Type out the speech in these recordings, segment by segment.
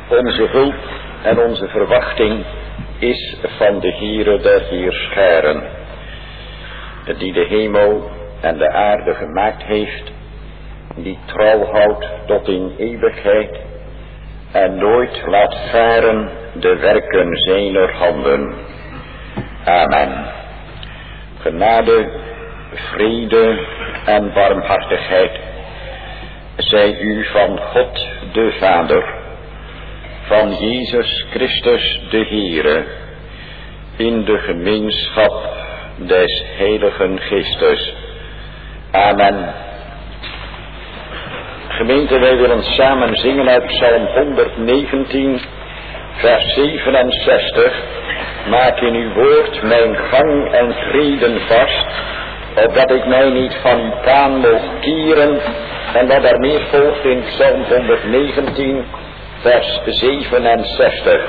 Onze hulp en onze verwachting is van de Heere der Heerscharen, die de hemel en de aarde gemaakt heeft, die trouw houdt tot in eeuwigheid en nooit laat varen de werken zijner handen. Amen. Genade, vrede en barmhartigheid zij u van God de Vader, van Jezus Christus de Heere, in de gemeenschap des Heiligen Geestes. Amen. Gemeente, wij willen samen zingen uit Psalm 119, vers 67. Maak in uw woord mijn gang en treden vast, opdat ik mij niet van uw kaan mocht keren. En wat er meer volgt in Psalm 119, vers 67.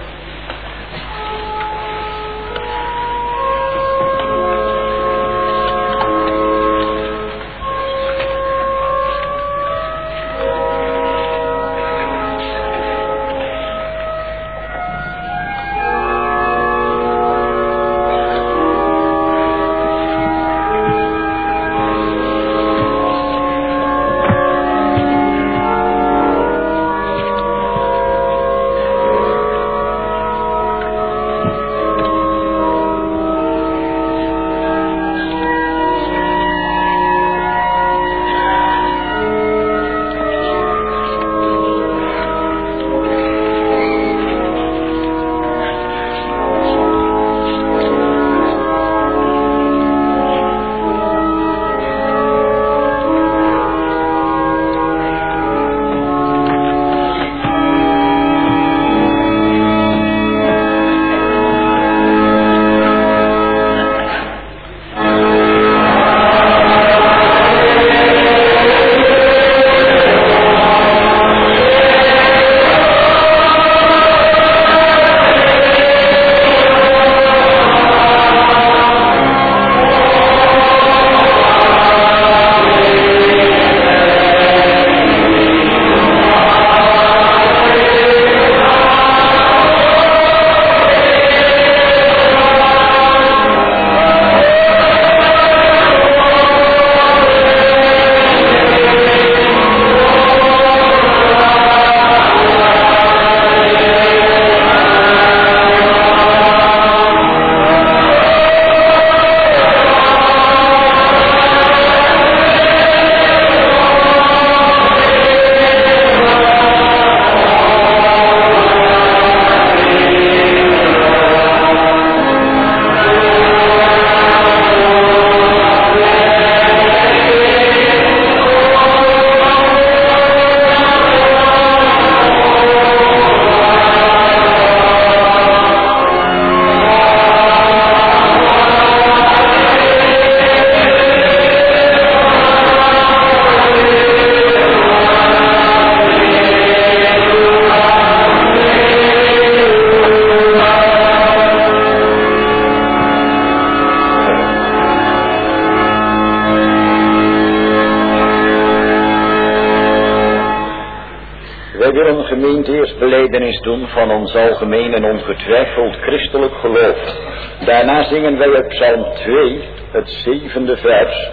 Gemeente eerst belijdenis doen van ons algemeen en ongetwijfeld christelijk geloof. Daarna zingen wij uit Psalm 2, het 7e vers.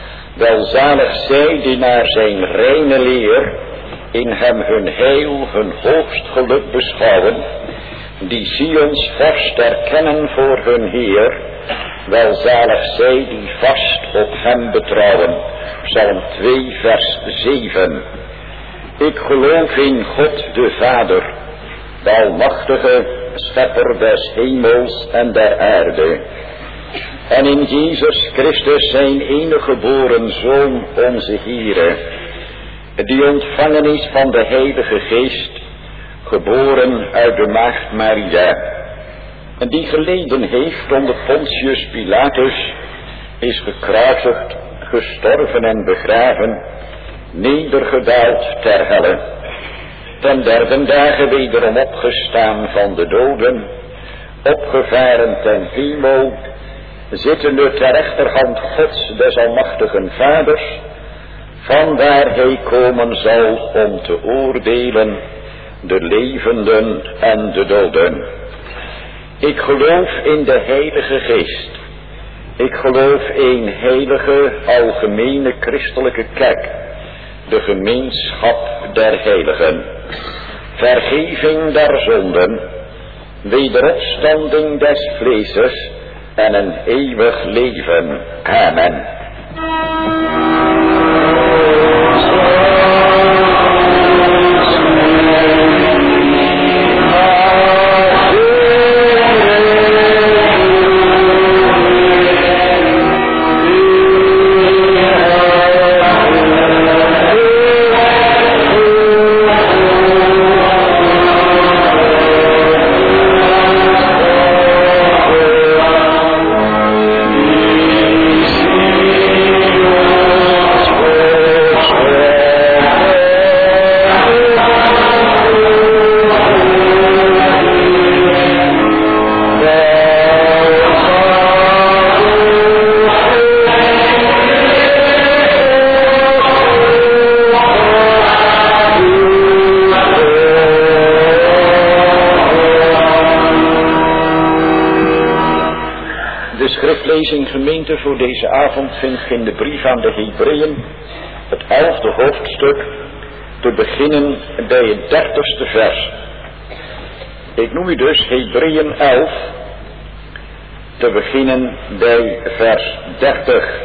Welzalig zij die naar zijn reine leer in hem hun heil, hun hoogst geluk beschouwen, die Sions vorst erkennen voor hun Heer. Welzalig zij die vast op hem betrouwen. Psalm 2, vers 7. Ik geloof in God de Vader, de almachtige schepper des hemels en der aarde, en in Jezus Christus zijn enige geboren Zoon, onze Heere, die ontvangen is van de Heilige Geest, geboren uit de maagd Maria, en die geleden heeft onder Pontius Pilatus, is gekruisigd, gestorven en begraven, nedergedaald ter helle, ten derde dagen wederom opgestaan van de doden, opgevaren ten hemel, zittende ter rechterhand Gods des almachtigen Vaders, vanwaar hij komen zal om te oordelen de levenden en de doden. Ik geloof in de Heilige Geest. Ik geloof in heilige, algemene christelijke kerk, de gemeenschap der heiligen, vergeving der zonden, wederopstanding des vleeses en een eeuwig leven. Amen. Gemeente voor deze avond vindt in de brief aan de Hebreeën, het 11e hoofdstuk, te beginnen bij het 30ste vers. Ik noem u dus Hebreeën 11, te beginnen bij vers 30.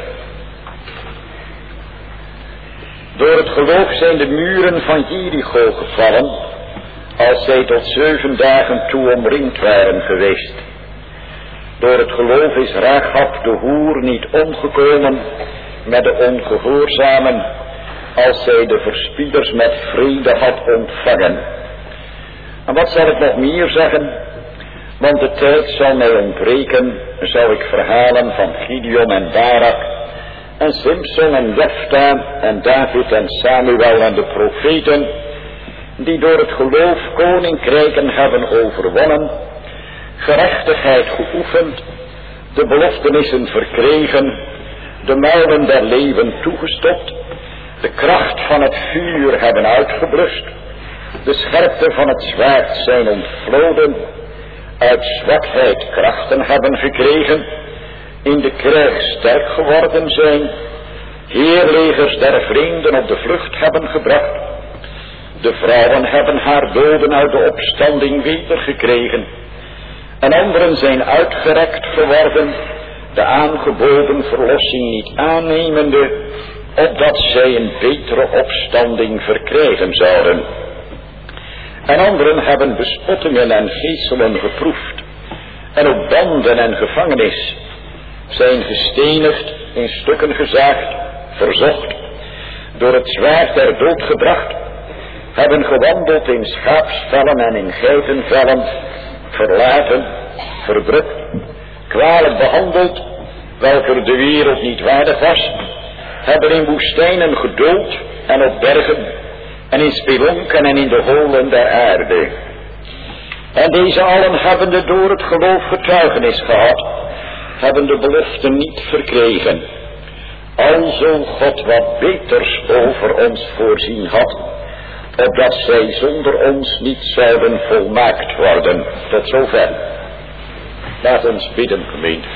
Door het geloof zijn de muren van Jericho gevallen, als zij tot 7 dagen toe omringd waren geweest. Door het geloof is Rahab de hoer niet omgekomen met de ongehoorzamen, als zij de verspieders met vrede had ontvangen. En wat zal ik nog meer zeggen? Want de tijd zal mij ontbreken, zal ik verhalen van Gideon en Barak, en Simson en Jefta en David en Samuel en de profeten, die door het geloof koninkrijken hebben overwonnen, gerechtigheid geoefend, de beloftenissen verkregen, de muilen der leeuwen toegestopt, de kracht van het vuur hebben uitgeblust, de scherpte van het zwaard zijn ontvloden, uit zwakheid krachten hebben gekregen, in de krijg sterk geworden zijn, heerlegers der vreemden op de vlucht hebben gebracht, de vrouwen hebben haar doden uit de opstanding wedergekregen, en anderen zijn uitgerekt geworden, de aangeboden verlossing niet aannemende, opdat zij een betere opstanding verkrijgen zouden. En anderen hebben bespottingen en geeselen geproefd, en ook banden en gevangenis, zijn gestenigd, in stukken gezaagd, verzocht, door het zwaard der dood gebracht, hebben gewandeld in schaapsvellen en in geitenvellen, verlaten, verdrukt, kwalijk behandeld, welker de wereld niet waardig was, hebben in woestijnen geduld en op bergen, en in spelonken en in de holen der aarde. En deze allen hebbende door het geloof getuigenis gehad, hebben de belofte niet verkregen. Alzo God wat beters over ons voorzien had, opdat zij zonder ons niet zouden volmaakt worden. Tot zover. Laat ons bidden, gemeente.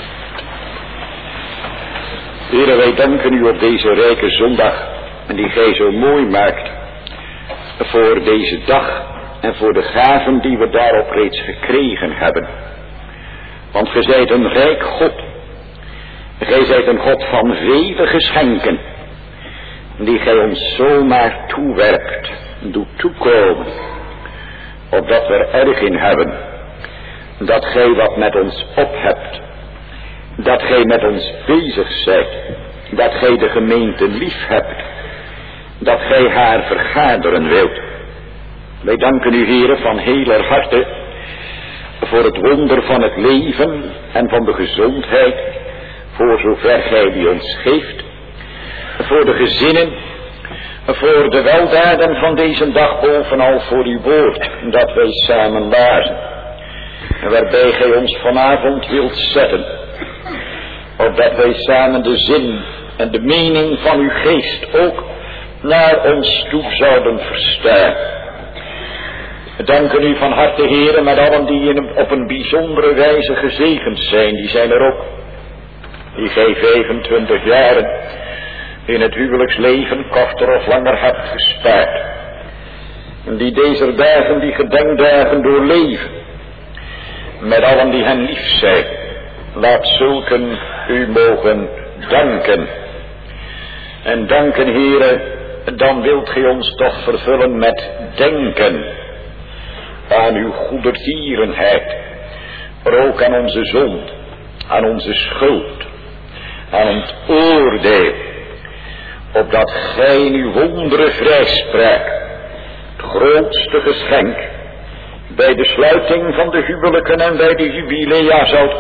Heere, wij danken u op deze rijke zondag, die gij zo mooi maakt, voor deze dag en voor de gaven die we daarop reeds gekregen hebben. Want gij zijt een rijk God. Gij zijt een God van vele geschenken, die gij ons zomaar toewerpt, doet toekomen, opdat we er erg in hebben, dat gij wat met ons op hebt, dat gij met ons bezig zijt, dat gij de gemeente lief hebt, dat gij haar vergaderen wilt. Wij danken u, Heere, van heeler harte voor het wonder van het leven en van de gezondheid, voor zover gij die ons geeft, voor de gezinnen, voor de weldaden van deze dag, bovenal voor uw woord, dat wij samen lazen, en waarbij gij ons vanavond wilt zetten, opdat wij samen de zin en de mening van uw geest ook naar ons toe zouden verstaan. Danken u van harte, Heere, met allen die op een bijzondere wijze gezegend zijn. Die zijn er ook. Die gij 25 jaren in het huwelijksleven korter of langer hebt gespaard. Die deze dagen, die gedenkdagen doorleven. Met allen die hen lief zijn. Laat zulken u mogen danken. En danken, Heere, dan wilt gij ons toch vervullen met denken aan uw goedertierenheid, maar ook aan onze zonde, aan onze schuld, aan het oordeel, opdat gij in uw wondere vrijspraak het grootste geschenk bij de sluiting van de huwelijken en bij de jubilea zoudt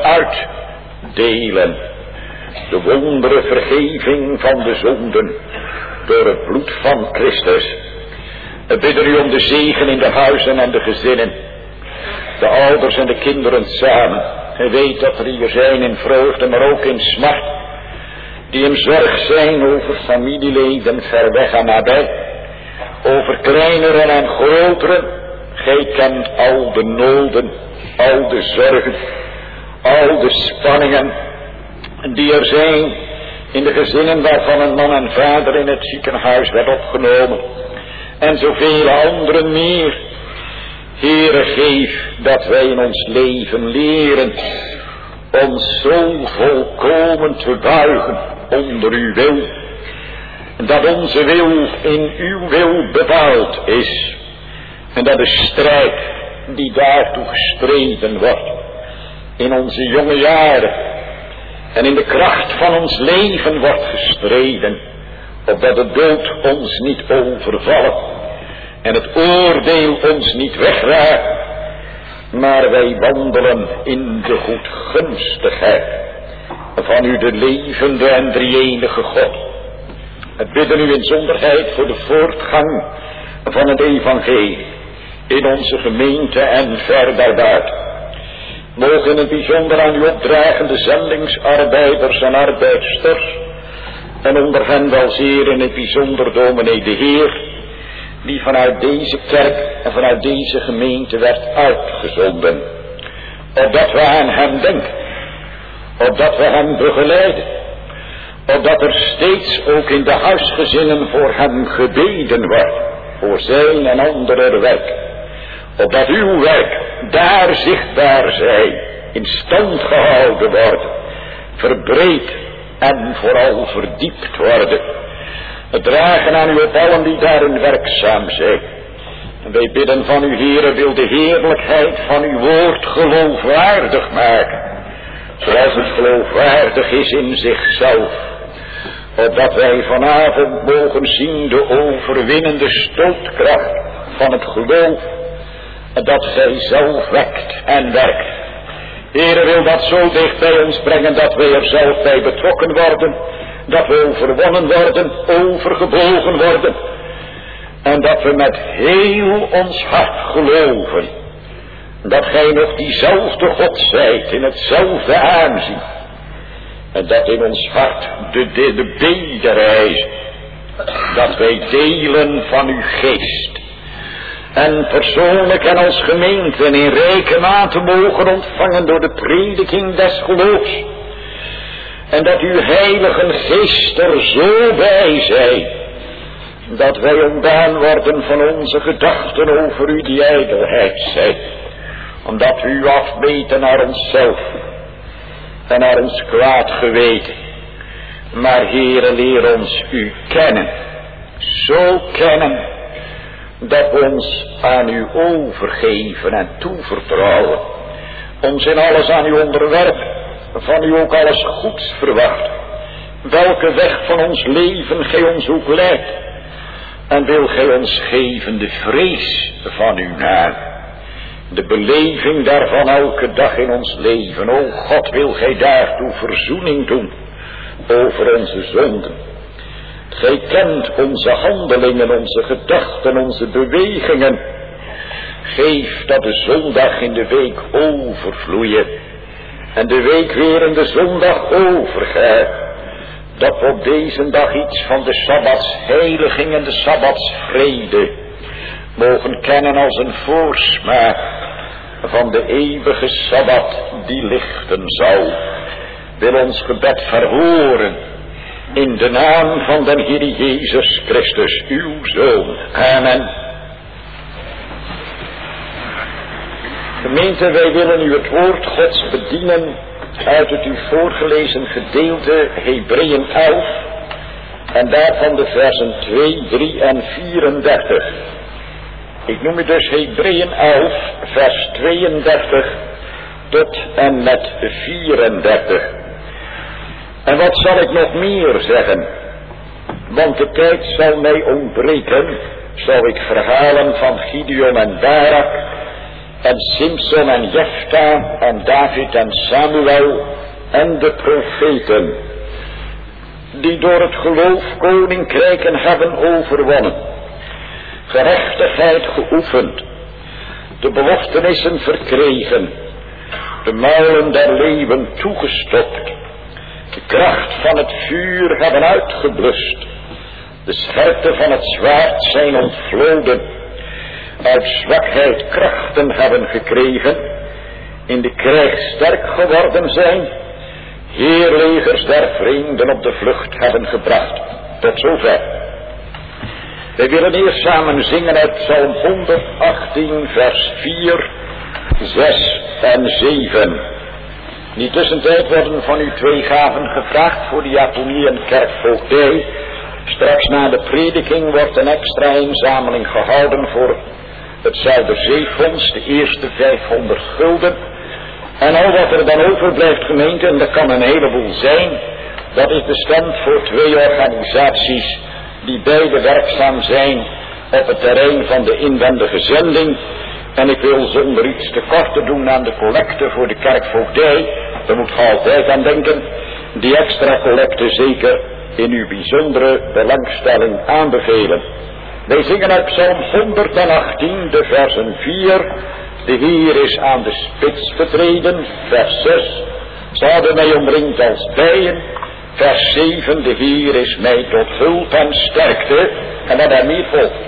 uitdelen. De wondere vergeving van de zonden door het bloed van Christus. We bidden u om de zegen in de huizen en de gezinnen, de ouders en de kinderen samen. En weet dat er hier zijn in vreugde, maar ook in smart, die in zorg zijn over familieleden ver weg en nabij, over kleineren en groteren. Gij kent al de noden, al de zorgen, al de spanningen die er zijn in de gezinnen waarvan een man en vader in het ziekenhuis werd opgenomen. En zoveel anderen meer. Heere, geef dat wij in ons leven leren ons zo volkomen te buigen onder uw wil. Dat onze wil in uw wil bepaald is. En dat de strijd die daartoe gestreden wordt in onze jonge jaren en in de kracht van ons leven wordt gestreden, opdat de dood ons niet overvallen en het oordeel ons niet wegraakt, maar wij wandelen in de goedgunstigheid van u, de levende en drie-enige God. We bidden u in zonderheid voor de voortgang van het evangelie in onze gemeente en ver daarbuiten. Mogen in het bijzonder aan u opdragende zendingsarbeiders en arbeidsters, en onder hen wel zeer in het bijzonder dominee de Heer, die vanuit deze kerk en vanuit deze gemeente werd uitgezonden, opdat we aan hem denken, opdat we hem begeleiden, opdat er steeds ook in de huisgezinnen voor hem gebeden wordt, voor zijn en anderer werk, opdat uw werk daar zichtbaar zij, in stand gehouden wordt, verbreed en vooral verdiept worden. We dragen aan u op allen die daarin werkzaam zijn. En wij bidden van u, Heere, wil de heerlijkheid van uw woord geloofwaardig maken, zoals het geloofwaardig is in zichzelf, opdat wij vanavond mogen zien de overwinnende stootkracht van het geloof, dat gij zelf wekt en werkt. Heere, wil dat zo dicht bij ons brengen dat wij er zelf bij betrokken worden, dat we overwonnen worden, overgebogen worden, en dat we met heel ons hart geloven dat gij nog diezelfde God zijt in hetzelfde aanzien, en dat in ons hart de bederijs, dat wij delen van uw geest en persoonlijk en als gemeente in rijke mate mogen ontvangen door de prediking des geloofs. En dat uw heilige geest er zo bij zij, dat wij ontdaan worden van onze gedachten over u die ijdelheid zijn. Omdat we u afmeten naar onszelf en naar ons kwaad geweten. Maar Heere, leer ons u kennen, zo kennen, dat we ons aan u overgeven en toevertrouwen, ons in alles aan u onderwerpen, van u ook alles goeds verwachten, welke weg van ons leven gij ons ook leidt, en wil gij ons geven de vrees van uw naam, de beleving daarvan elke dag in ons leven. O God, wil gij daartoe verzoening doen over onze zonden. Gij kent onze handelingen, onze gedachten, onze bewegingen. Geef dat de zondag in de week overvloeien en de week weer in de zondag overgaat. Dat we op deze dag iets van de sabbatsheiliging en de sabbatsvrede mogen kennen als een voorsmaak van de eeuwige Sabbat die lichten zal, wil ons gebed verhoren in de naam van den Heer Jezus Christus, uw Zoon. Amen. Gemeente, wij willen u het woord Gods bedienen uit het u voorgelezen gedeelte Hebreeën 11 en daarvan de versen 2, 3 en 34. Ik noem het dus Hebreeën 11 vers 32 tot en met 34. En wat zal ik nog meer zeggen? Want de tijd zal mij ontbreken, zal ik verhalen van Gideon en Barak en Simson en Jefta en David en Samuel en de profeten, die door het geloof koninkrijken hebben overwonnen, gerechtigheid geoefend, de beloftenissen verkregen, de muilen der leeuwen toegestopt, de kracht van het vuur hebben uitgeblust, de scherpte van het zwaard zijn ontvloden, uit zwakheid krachten hebben gekregen, in de krijg sterk geworden zijn, heerlegers der vreemden op de vlucht hebben gebracht. Tot zover. Wij willen eerst samen zingen uit Psalm 118 vers 4, 6 en 7. In die tussentijd worden van u 2 gaven gevraagd voor de diaconie en kerkvoogdij. Straks na de prediking wordt een extra inzameling gehouden voor het Zuiderzeefonds, de eerste 500 gulden. En al wat er dan overblijft, gemeente, en dat kan een heleboel zijn, dat is bestemd voor 2 organisaties die beide werkzaam zijn op het terrein van de inwendige zending. En ik wil zonder iets tekort te doen aan de collecte voor de kerkvoogdij, daar moet je altijd aan denken, die extra collecte zeker in uw bijzondere belangstelling aanbevelen. Wij zingen uit Psalm 118, de versen 4. De Heer is aan de spits getreden, vers 6. Ze hadden mij omringd als bijen, vers 7. De Heer is mij tot hulp en sterkte. En wat daarmee volgt.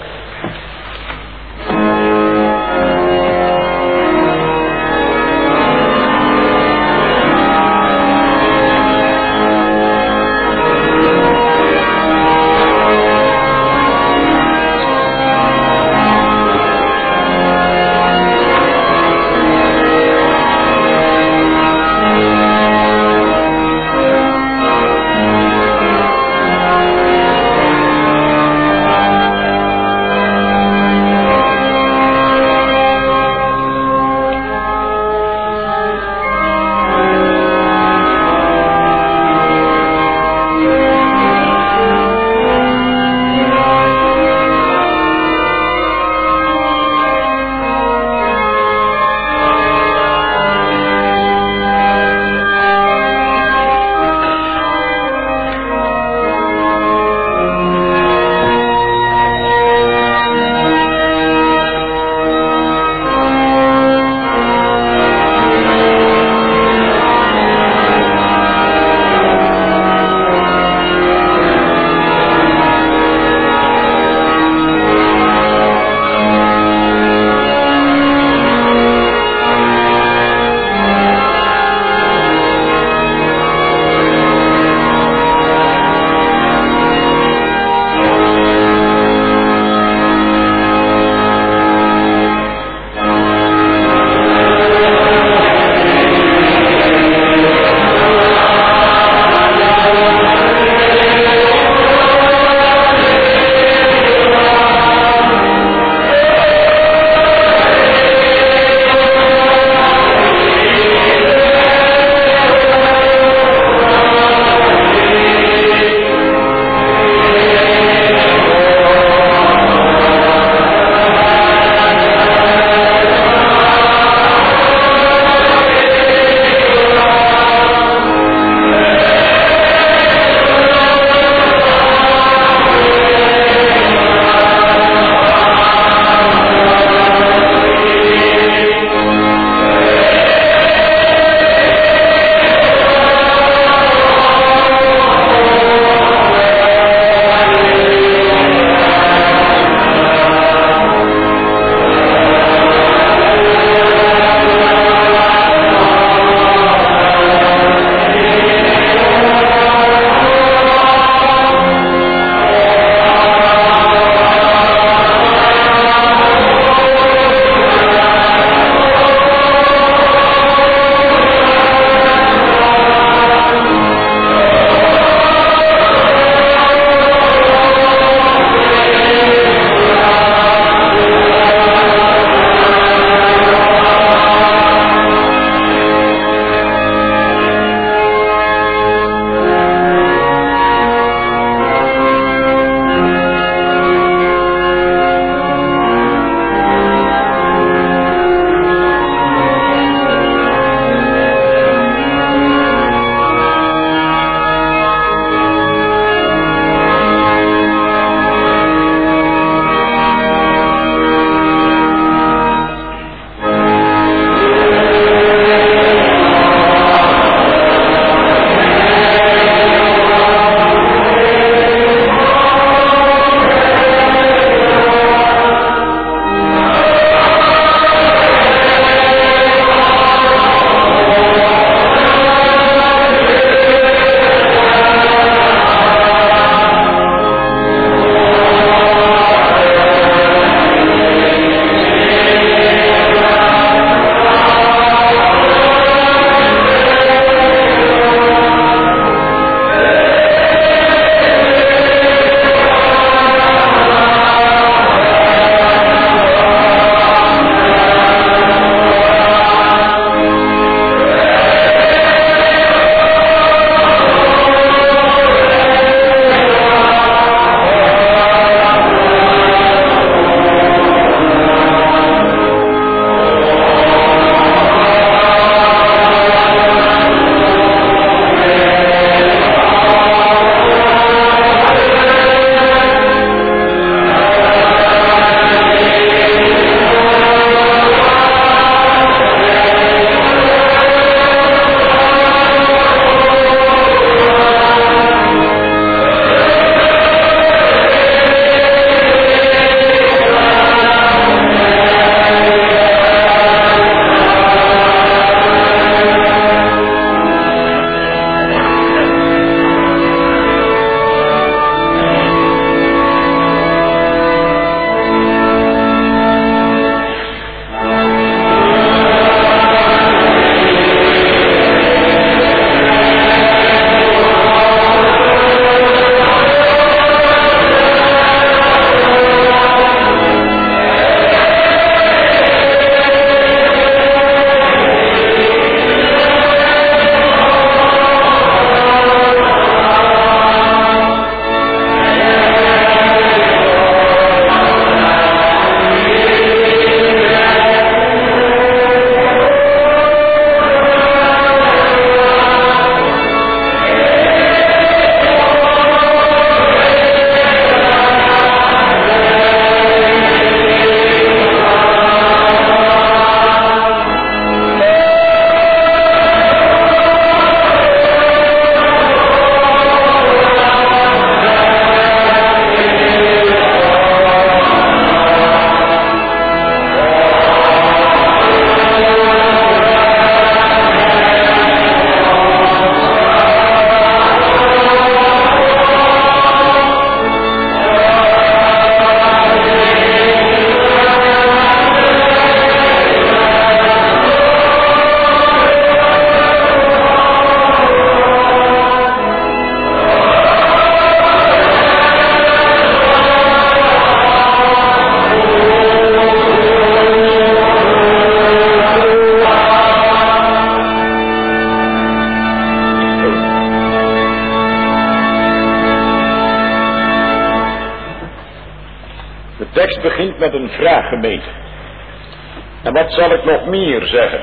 tekst begint met een vraag, gemeente. En wat zal ik nog meer zeggen?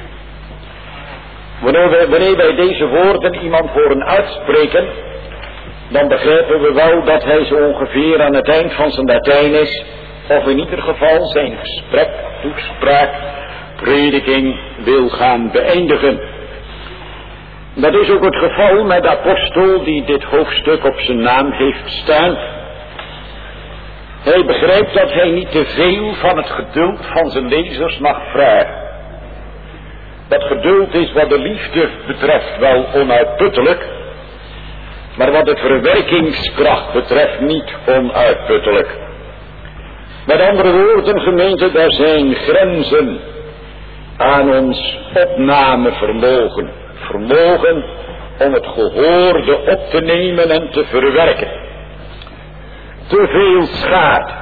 Wanneer wij deze woorden iemand horen uitspreken, dan begrijpen we wel dat hij zo ongeveer aan het eind van zijn Latijn is, of in ieder geval zijn gesprek, toespraak, prediking wil gaan beëindigen. Dat is ook het geval met de apostel die dit hoofdstuk op zijn naam heeft staan. Hij begrijpt dat hij niet te veel van het geduld van zijn lezers mag vragen. Dat geduld is wat de liefde betreft wel onuitputtelijk, maar wat de verwerkingskracht betreft niet onuitputtelijk. Met andere woorden, gemeente, daar zijn grenzen aan ons opnamevermogen. Vermogen om het gehoorde op te nemen en te verwerken. Te veel schaadt.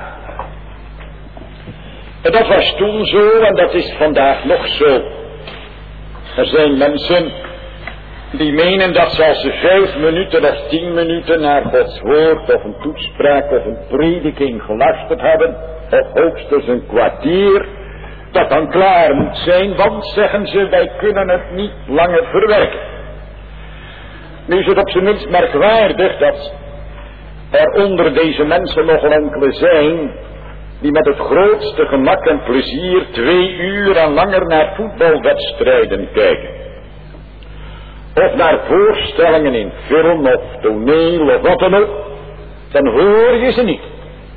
En dat was toen zo en dat is vandaag nog zo. Er zijn mensen die menen dat ze als ze 5 minuten of 10 minuten naar Gods woord of een toespraak of een prediking geluisterd hebben, of hoogstens een kwartier, dat dan klaar moet zijn, want zeggen ze, wij kunnen het niet langer verwerken. Nu is het op zijn minst merkwaardig dat er onder deze mensen nog enkele zijn die met het grootste gemak en plezier 2 uur en langer naar voetbalwedstrijden kijken. Of naar voorstellingen in film of toneel of wat dan ook, dan hoor je ze niet.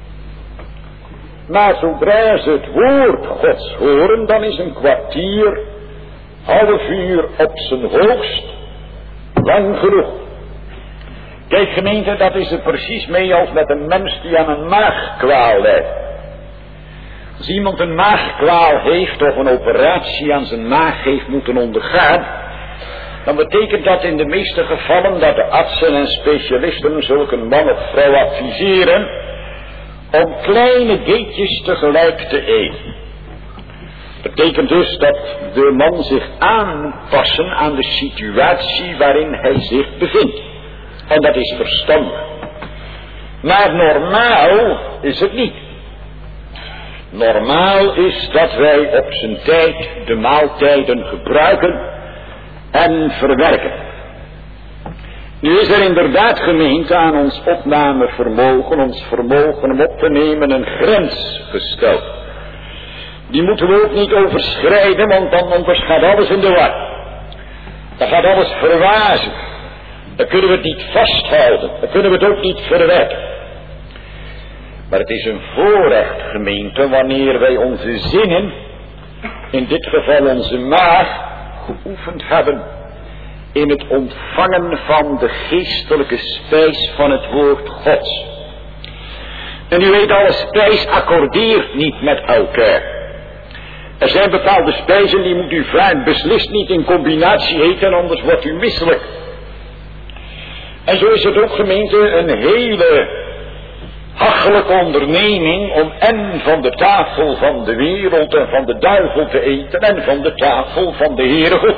Maar zodra ze het woord Gods horen, dan is een kwartier, half uur op zijn hoogst lang genoeg. Kijk gemeente, dat is er precies mee als met een mens die aan een maagkwaal lijdt. Als iemand een maagkwaal heeft of een operatie aan zijn maag heeft moeten ondergaan, dan betekent dat in de meeste gevallen dat de artsen en specialisten zulke man of vrouw adviseren om kleine beetjes tegelijk te eten. Dat betekent dus dat de man zich aan moet passen aan de situatie waarin hij zich bevindt. En dat is verstandig. Maar normaal is het niet. Normaal is dat wij op zijn tijd de maaltijden gebruiken en verwerken. Nu is er inderdaad, gemeente, aan ons opnamevermogen, ons vermogen om op te nemen, een grens gesteld. Die moeten we ook niet overschrijden, want dan anders gaat alles in de war. Dan gaat alles verwazen. Dan kunnen we het niet vasthouden. Dan kunnen we het ook niet verwerken. Maar het is een voorrecht, gemeente, wanneer wij onze zinnen, in dit geval onze maag, geoefend hebben in het ontvangen van de geestelijke spijs van het woord Gods. En u weet, alle spijs accordeert niet met elkaar. Er zijn bepaalde spijzen die moet u vaak beslist niet in combinatie eten, anders wordt u misselijk. En zo is het ook, gemeente, een hele hachelijke onderneming om en van de tafel van de wereld en van de duivel te eten en van de tafel van de Heere God.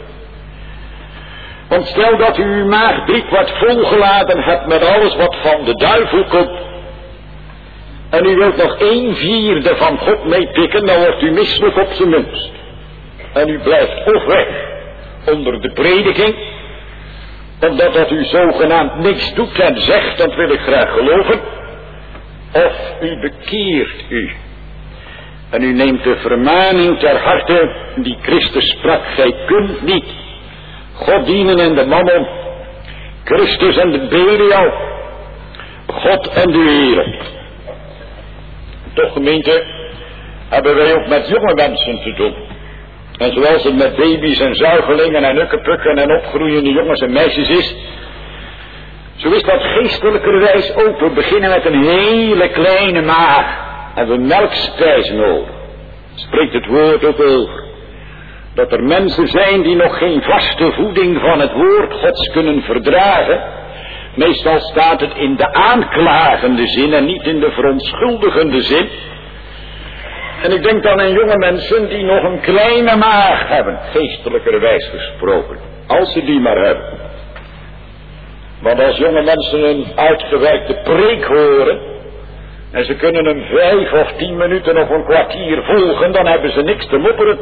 Want stel dat u uw maag 3/4 volgeladen hebt met alles wat van de duivel komt, en u wilt nog 1/4 van God meepikken, dan wordt u misselijk op zijn minst. En u blijft of weg onder de prediking, omdat dat u zogenaamd niks doet en zegt, dat wil ik graag geloven, of u bekeert u. En u neemt de vermaning ter harte die Christus sprak, gij kunt niet God dienen en de mammon, Christus en de Belial, God en de wereld. Toch, gemeente, hebben wij ook met jonge mensen te doen. En zoals het met baby's en zuigelingen en ukkepukken en opgroeiende jongens en meisjes is, zo is dat geestelijkerwijs ook. We beginnen met een hele kleine maag en we melkspijs nodig. Spreekt het woord ook over. Dat er mensen zijn die nog geen vaste voeding van het woord Gods kunnen verdragen. Meestal staat het in de aanklagende zin en niet in de verontschuldigende zin. En ik denk dan aan jonge mensen die nog een kleine maag hebben, geestelijkerwijs gesproken. Als ze die maar hebben. Want als jonge mensen een uitgewerkte preek horen, En ze kunnen hem 5 of 10 minuten of een kwartier volgen, dan hebben ze niks te mopperen.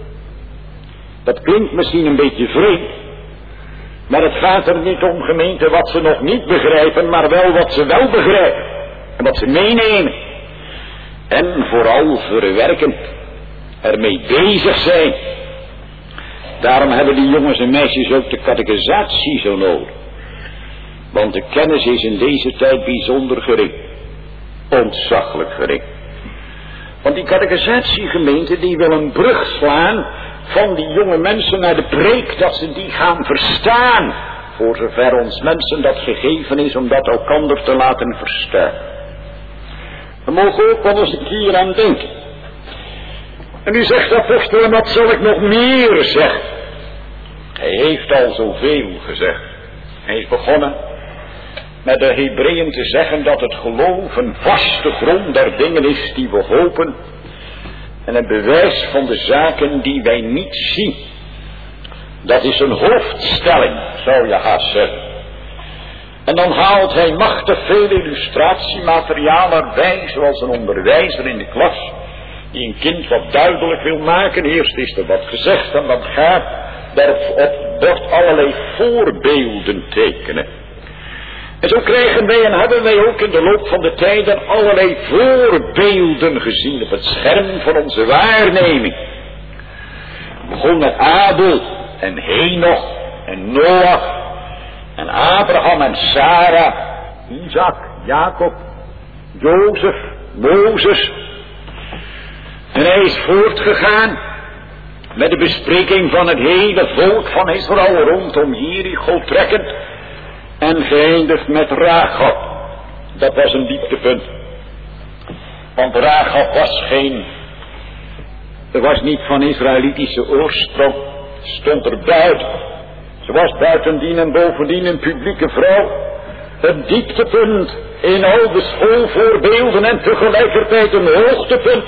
Dat klinkt misschien een beetje vreemd. Maar het gaat er niet om, gemeente, wat ze nog niet begrijpen, maar wel wat ze wel begrijpen. En wat ze meenemen. En vooral verwerken. Ermee bezig zijn. Daarom hebben die jongens en meisjes ook de catechisatie zo nodig. Want de kennis is in deze tijd bijzonder gering. Ontzaglijk gering. Want die catechisatie-gemeente die wil een brug slaan van die jonge mensen naar de preek, dat ze die gaan verstaan. Voor zover ons mensen dat gegeven is om dat elkander te laten verstaan. We mogen ook wel eens een keer aan denken. En u zegt, apostel, en wat zal ik nog meer zeggen? Hij heeft al zoveel gezegd. Hij is begonnen met de Hebreeën te zeggen dat het geloof een vaste grond der dingen is die we hopen. En een bewijs van de zaken die wij niet zien. Dat is een hoofdstelling, zou je haast zeggen. En dan haalt hij machtig veel illustratiemateriaal erbij, zoals een onderwijzer in de klas, die een kind wat duidelijk wil maken. Eerst is er wat gezegd en dan gaat daarop bord allerlei voorbeelden tekenen. En zo krijgen wij en hebben wij ook in de loop van de tijden allerlei voorbeelden gezien op het scherm van onze waarneming. Het begon met Abel en Henoch en Noach en Abraham en Sarah, Isaac, Jacob, Jozef, Mozes. En hij is voortgegaan met de bespreking van het hele volk van Israël rondom Jericho trekkend. En geëindigd met Rahab. Dat was een dieptepunt. Want Rahab was niet van Israëlitische oorsprong. Stond er buiten. Ze was buitendien en bovendien een publieke vrouw. Een dieptepunt in al de schoolvoorbeelden en tegelijkertijd een hoogtepunt.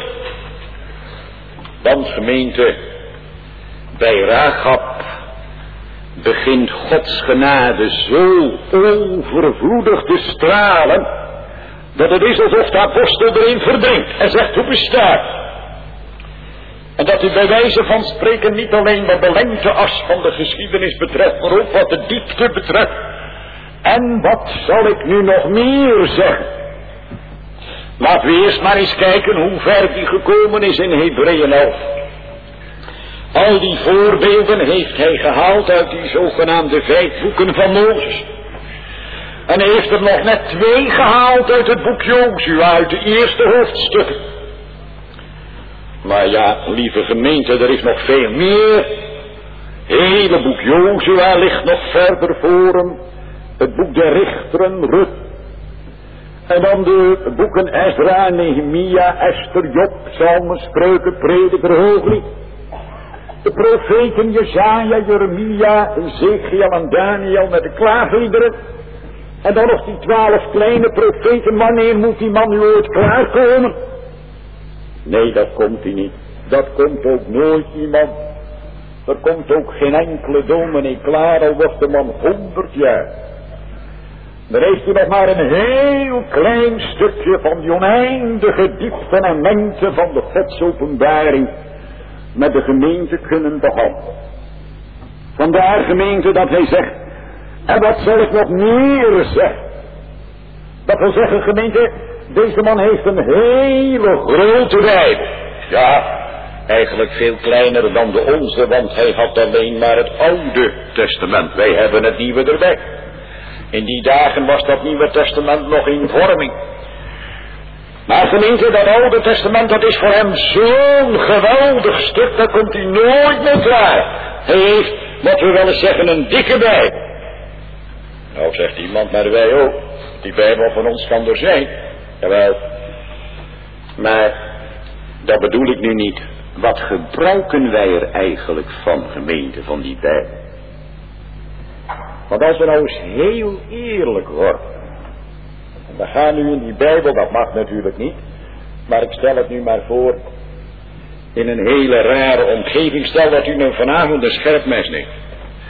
Want gemeente, bij Rahab begint Gods genade zo overvloedig te stralen, dat het is alsof de apostel erin verdrinkt en zegt, hoe bestaat? En dat hij bij wijze van spreken niet alleen wat de lengteas van de geschiedenis betreft, maar ook wat de diepte betreft. En wat zal ik nu nog meer zeggen? Laten we eerst maar eens kijken hoe ver die gekomen is in Hebreeën 11. Al die voorbeelden heeft hij gehaald uit die zogenaamde 5 boeken van Mozes. En hij heeft er nog net 2 gehaald uit het boek Jozua, uit de eerste hoofdstukken. Maar ja, lieve gemeente, er is nog veel meer. Het hele boek Jozua ligt nog verder voor hem. Het boek der Richteren, Rut. En dan de boeken Ezra, Nehemia, Esther, Job, Psalmen, Spreuken, Prediker, Hooglied. De profeten Jesaja, Jeremia, Ezekiel en Daniel met de klaagliederen. En dan nog die 12 kleine profeten. Wanneer moet die man nu ooit klaarkomen? Nee, dat komt hij niet. Dat komt ook nooit iemand. Er komt ook geen enkele dominee klaar, al wordt de man 100 jaar. Dan heeft hij nog maar een heel klein stukje van die oneindige diepte en lengte van de Godsopenbaring met de gemeente kunnen behandelen. Vandaar, gemeente, dat hij zegt, en wat zal ik nog meer zeggen? Dat wil zeggen, gemeente, deze man heeft een hele grote Bijbel. Ja, eigenlijk veel kleiner dan de onze, want hij had alleen maar het Oude Testament. Wij hebben het Nieuwe erbij. In die dagen was dat Nieuwe Testament nog in vorming. Maar gemeente, dat Oude Testament, dat is voor hem zo'n geweldig stuk, daar komt hij nooit mee klaar. Hij heeft, wat we wel eens zeggen, een dikke Bijbel. Nou, zegt iemand, maar wij ook. Die Bijbel van ons kan er zijn. Jawel. Maar, dat bedoel ik nu niet. Wat gebruiken wij er eigenlijk van, gemeente, van die Bijbel? Want als we nou eens heel eerlijk worden. En we gaan nu in die Bijbel, dat mag natuurlijk niet. Maar ik stel het nu maar voor. In een hele rare omgeving. Stel dat u nou vanavond een scherp mes neemt.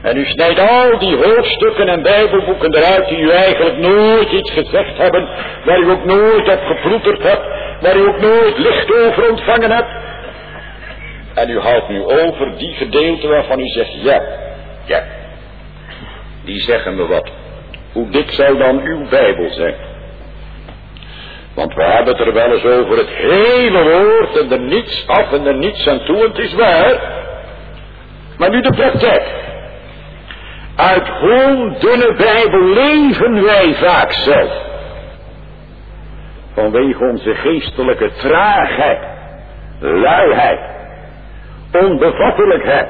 En u snijdt al die hoofdstukken en bijbelboeken eruit die u eigenlijk nooit iets gezegd hebben, waar u ook nooit op geploeterd hebt, waar u ook nooit licht over ontvangen hebt. En u houdt nu over die gedeelten waarvan u zegt, ja, die zeggen me wat. Hoe dik zou dan uw Bijbel zijn? Want we hebben het er wel eens over het hele woord en er niets af en er niets aan toe, het is waar. Maar nu de praktijk. Uit hoe dunne Bijbel leven wij vaak zelf. Vanwege onze geestelijke traagheid, luiheid, onbevattelijkheid.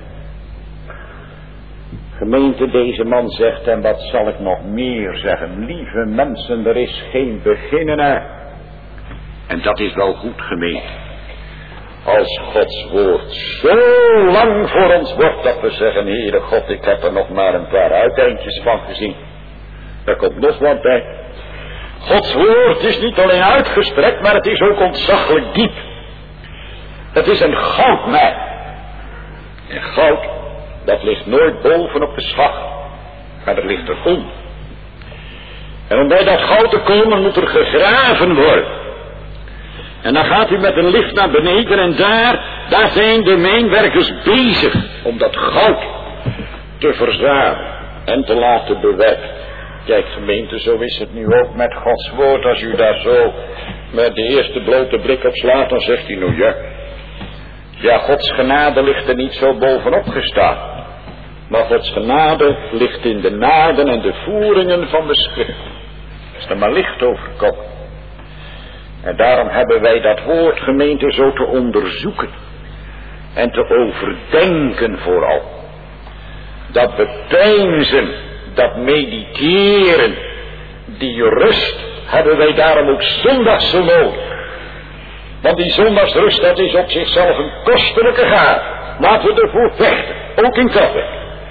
Gemeente, deze man zegt, en wat zal ik nog meer zeggen? Lieve mensen, er is geen beginnen aan. En dat is wel goed, gemeente. Als Gods woord zo lang voor ons wordt dat we zeggen, Heere God, ik heb er nog maar een paar uiteindjes van gezien. Daar komt nog wat bij. Gods woord is niet alleen uitgestrekt, maar het is ook ontzaglijk diep. Het is een goudmijn. En goud, dat ligt nooit bovenop de schacht, maar dat ligt eronder. En om bij dat goud te komen moet er gegraven worden. En dan gaat u met een lift naar beneden en daar zijn de mijnwerkers bezig om dat goud te verzamelen en te laten bewerken. Kijk gemeente, zo is het nu ook met Gods woord. Als u daar zo met de eerste blote blik op slaat, dan zegt hij nou ja, Gods genade ligt er niet zo bovenop gestaan. Maar Gods genade ligt in de naden en de voeringen van de schrift. Als er maar licht overkomt. En daarom hebben wij dat woord, gemeente, zo te onderzoeken. En te overdenken vooral. Dat bepeinzen, dat mediteren, die rust hebben wij daarom ook zondags zo nodig. Want die zondagsrust, dat is op zichzelf een kostelijke gave. Laten we ervoor vechten, ook in Katwijk.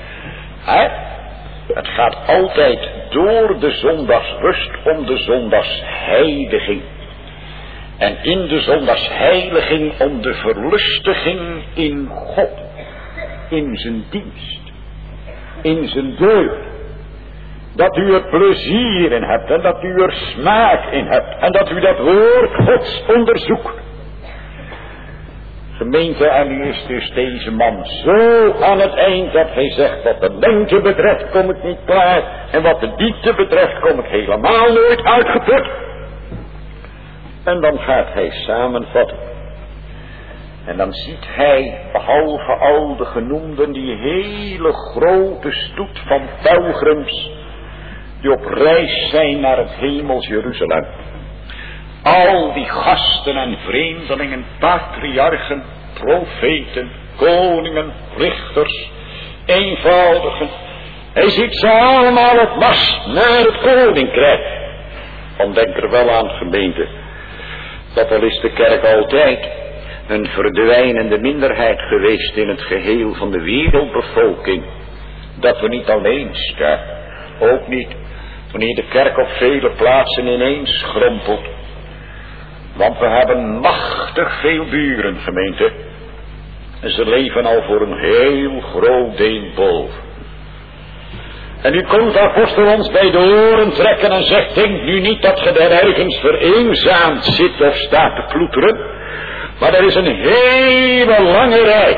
Het gaat altijd door de zondagsrust om de zondagsheiliging. En in de zondagsheiliging om de verlustiging in God. In zijn dienst. In zijn deugd. Dat u er plezier in hebt en dat u er smaak in hebt. En dat u dat woord Gods onderzoekt. Gemeente, en nu is dus deze man zo aan het eind dat hij zegt, wat de lengte betreft kom ik niet klaar. En wat de diepte betreft kom ik helemaal nooit uitgeput. En dan gaat hij samenvatten. En dan ziet hij, behalve al de genoemden, die hele grote stoet van pelgrims, die op reis zijn naar het hemels Jeruzalem. Al die gasten en vreemdelingen, patriarchen, profeten, koningen, richters, eenvoudigen. Hij ziet ze allemaal op mars naar het koninkrijk. Want denk er wel aan, gemeente, dat al is de kerk altijd een verdwijnende minderheid geweest in het geheel van de wereldbevolking. Dat we niet alleen staan, ook niet wanneer de kerk op vele plaatsen ineens schrompelt. Want we hebben machtig veel buren, gemeente. En ze leven al voor een heel groot deel boven. En nu komt de apostel ons bij de oren trekken en zegt, denk nu niet dat je daar ergens vereenzaamd zit of staat te ploeteren. Maar er is een hele lange rij.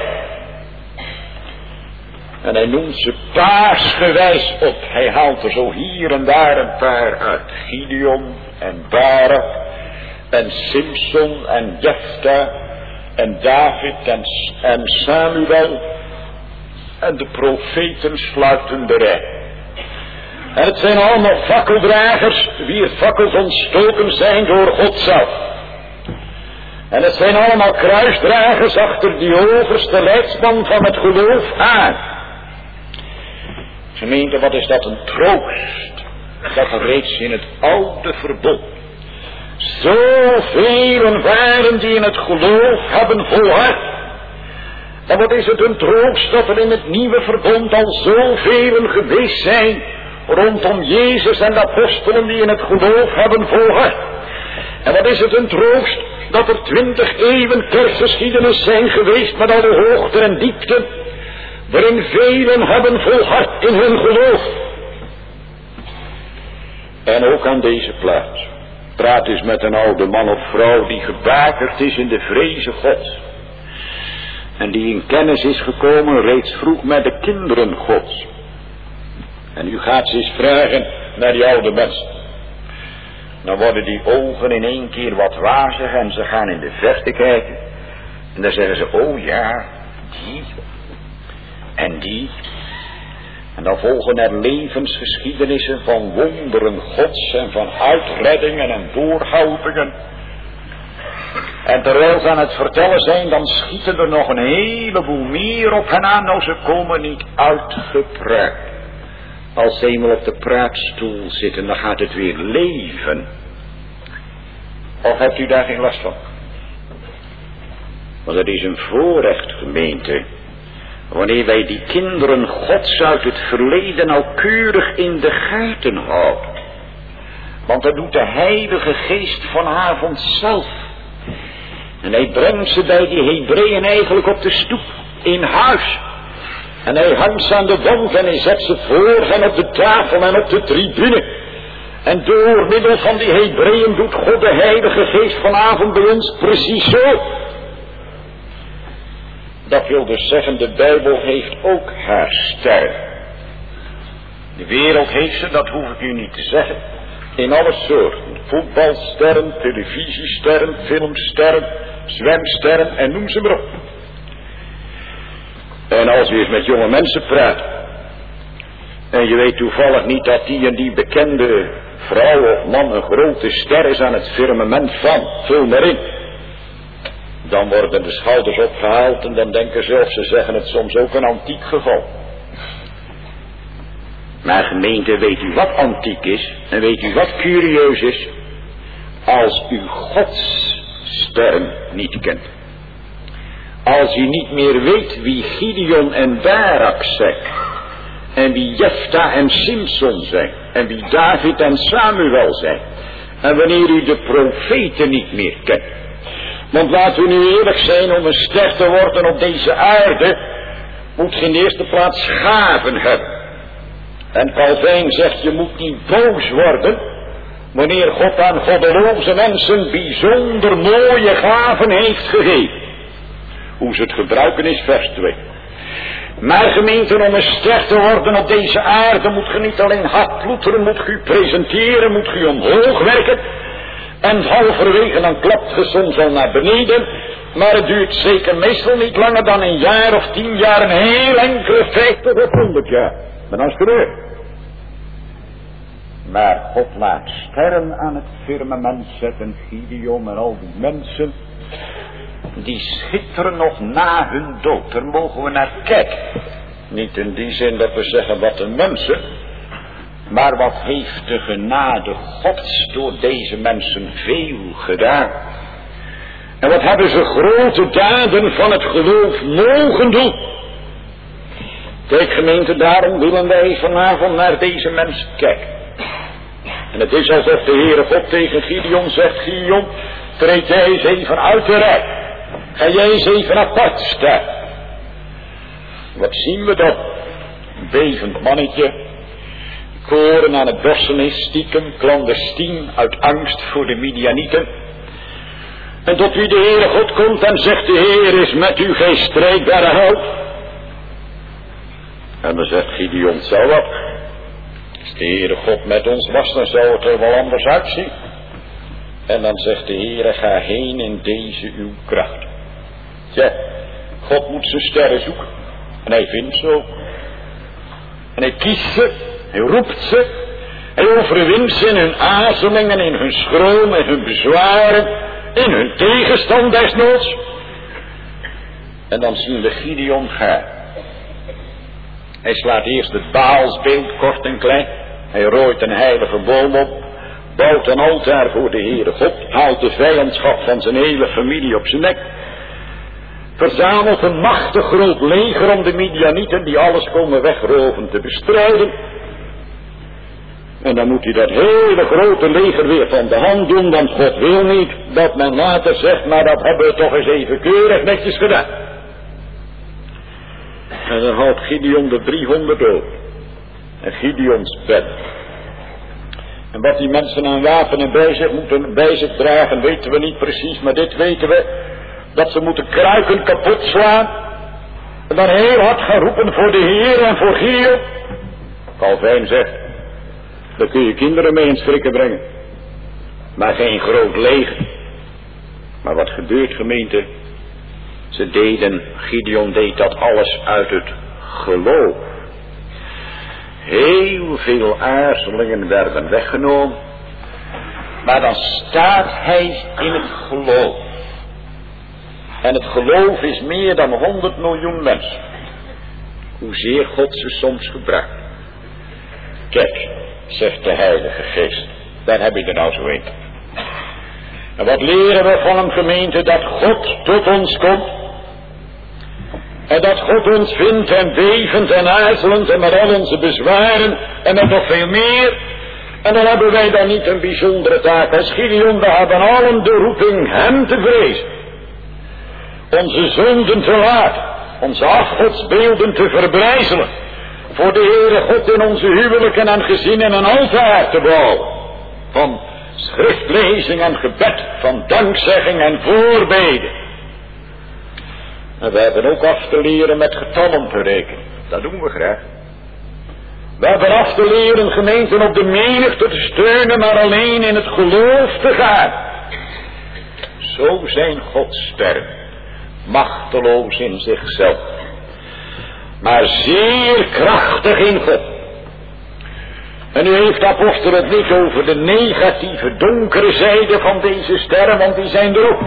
En hij noemt ze paarsgewijs op. Hij haalt er zo hier en daar een paar uit. Gideon en Barak en Simson en Jefta en David en Samuel. En de profeten sluiten de rij. En het zijn allemaal fakkeldragers, wier fakkels ontstoken zijn door God zelf. En het zijn allemaal kruisdragers achter die overste leidsman van het geloof aan. Gemeente, wat is dat een troost, dat er reeds in het oude verbond zoveel waren die in het geloof hebben volhard. En wat is het een troost dat er in het nieuwe verbond al zoveel geweest zijn rondom Jezus en de apostelen die in het geloof hebben volhard. En wat is het een troost dat er 20 eeuwen kerkgeschiedenis zijn geweest met alle hoogte en diepte. waarin velen hebben volhard in hun geloof. En ook aan deze plaats. Praat eens met een oude man of vrouw die gebakerd is in de vreze Gods. En die in kennis is gekomen reeds vroeg met de kinderen Gods. En u gaat ze eens vragen naar die oude mensen. Dan worden die ogen in één keer wat wazig en ze gaan in de verte kijken. En dan zeggen ze, oh ja, die en die. En dan volgen er levensgeschiedenissen van wonderen Gods en van uitreddingen en doorhoudingen. En terwijl ze aan het vertellen zijn, dan schieten er nog een heleboel meer op hen aan. Nou, ze komen niet uitgepraat. Als ze eenmaal op de praatstoel zitten, dan gaat het weer leven. Of hebt u daar geen last van? Want het is een voorrecht, gemeente, wanneer wij die kinderen Gods uit het verleden nauwkeurig in de gaten houden. Want dat doet de Heilige Geest vanavond zelf. En hij brengt ze bij die Hebreeën eigenlijk op de stoep, in huis. En hij hangt ze aan de wand en hij zet ze voor hen op de tafel en op de tribune. En door middel van die Hebreeën doet God de Heilige Geest vanavond bij ons precies zo. Dat wil dus zeggen, de Bijbel heeft ook haar sterren. De wereld heeft ze, dat hoef ik u niet te zeggen. In alle soorten. Voetbalsterren, televisiesterren, filmsterren, zwemsterren en noem ze maar op. En als u eens met jonge mensen praat. En je weet toevallig niet dat die en die bekende vrouw of man een grote ster is aan het firmament van. Vul maar in. Dan worden de schouders opgehaald en dan denken ze, of ze zeggen het soms ook, een antiek geval. Maar gemeente, weet u wat antiek is? En weet u wat curieus is? Als u Gods sterren niet kent. Als u niet meer weet wie Gideon en Barak zijn. En wie Jefta en Simson zijn. En wie David en Samuel zijn. En wanneer u de profeten niet meer kent. Want laten we nu eerlijk zijn, om een ster te worden op deze aarde, moet je in de eerste plaats gaven hebben. En Calvijn zegt, je moet niet boos worden, wanneer God aan goddeloze mensen bijzonder mooie gaven heeft gegeven. Hoe ze het gebruiken is vers 2. Maar gemeente, om een ster te worden op deze aarde, moet je niet alleen hard ploeteren, moet je presenteren, moet je omhoog werken. En halverwege dan klapt je soms al naar beneden. Maar het duurt zeker meestal niet langer dan een jaar of 10 jaar, een heel enkele 50 of 100 jaar. Maar dan is het gebeurd. Maar God laat sterren aan het firmament zetten, Gideon en al die mensen. Die schitteren nog na hun dood. Daar mogen we naar kijken. Niet in die zin dat we zeggen wat een mensen. Maar wat heeft de genade Gods door deze mensen veel gedaan. En wat hebben ze grote daden van het geloof mogen doen. Kijk gemeente, daarom willen wij vanavond naar deze mensen kijken. En het is alsof de Heere God tegen Gideon zegt, Gideon, treed jij eens even uit de rij. Ga jij eens even apart staan. Wat zien we dan? Een bevend mannetje. Koren aan het dorsen is, stiekem, clandestien, uit angst voor de Midianieten. En tot wie de Heere God komt en zegt, de Heer is met u, gij strijdbare held. En dan zegt Gideon, zou wat? Als de Heere God met ons was, dan zou het er wel anders uitzien. En dan zegt de Heere, ga heen in deze uw kracht. Tja, God moet zijn sterren zoeken. En hij vindt ze ook. En hij kiest ze. Hij roept ze. Hij overwint ze in hun aarzelingen, in hun schroom, in hun bezwaren, in hun tegenstand desnoods. En dan zien we Gideon gaan. Hij slaat eerst het Baalsbeeld kort en klein. Hij rooit een heilige boom op. Bouwt een altaar voor de Heere God. Haalt de vijandschap van zijn hele familie op zijn nek. Verzamelt een machtig groot leger om de Midianieten die alles komen wegroven te bestrijden. En dan moet hij dat hele grote leger weer van de hand doen, want God wil niet dat men later zegt, maar dat hebben we toch eens even keurig netjes gedaan. En dan haalt Gideon de 300 over. En Gideons bed. En wat die mensen aan wapenen bij zich dragen, weten we niet precies. Maar dit weten we. Dat ze moeten kruiken kapot slaan. En dan heel hard gaan roepen voor de Heer en voor Gideon. Calvijn zegt. Daar kun je kinderen mee in schrikken brengen. Maar geen groot leger. Maar wat gebeurt, gemeente? Gideon deed dat alles uit het geloof. Heel veel aarzelingen werden weggenomen. Maar dan staat hij in het geloof. En het geloof is meer dan 100 miljoen mensen. Hoezeer God ze soms gebruikt. Kijk, zegt de Heilige Geest. Daar heb je er nou zo in. En wat leren we van een gemeente? Dat God tot ons komt. En dat God ons vindt en bevend en aarzelend en met al onze bezwaren en met nog veel meer. En dan hebben wij dan niet een bijzondere taak als Gideon. We hebben allen de roeping hem te vrezen. Onze zonden te laten. Onze afgodsbeelden te verbrijzelen. Voor de Heere God in onze huwelijken en gezinnen een altaar te bouwen. Van schriftlezing en gebed, van dankzegging en voorbeden. En we hebben ook af te leren met getallen te rekenen. Dat doen we graag. We hebben af te leren gemeenten op de menigte te steunen, maar alleen in het geloof te gaan. Zo zijn Gods sterren, machteloos in zichzelf, maar zeer krachtig in God. En nu heeft de apostel het niet over de negatieve, donkere zijde van deze sterren, want die zijn er ook.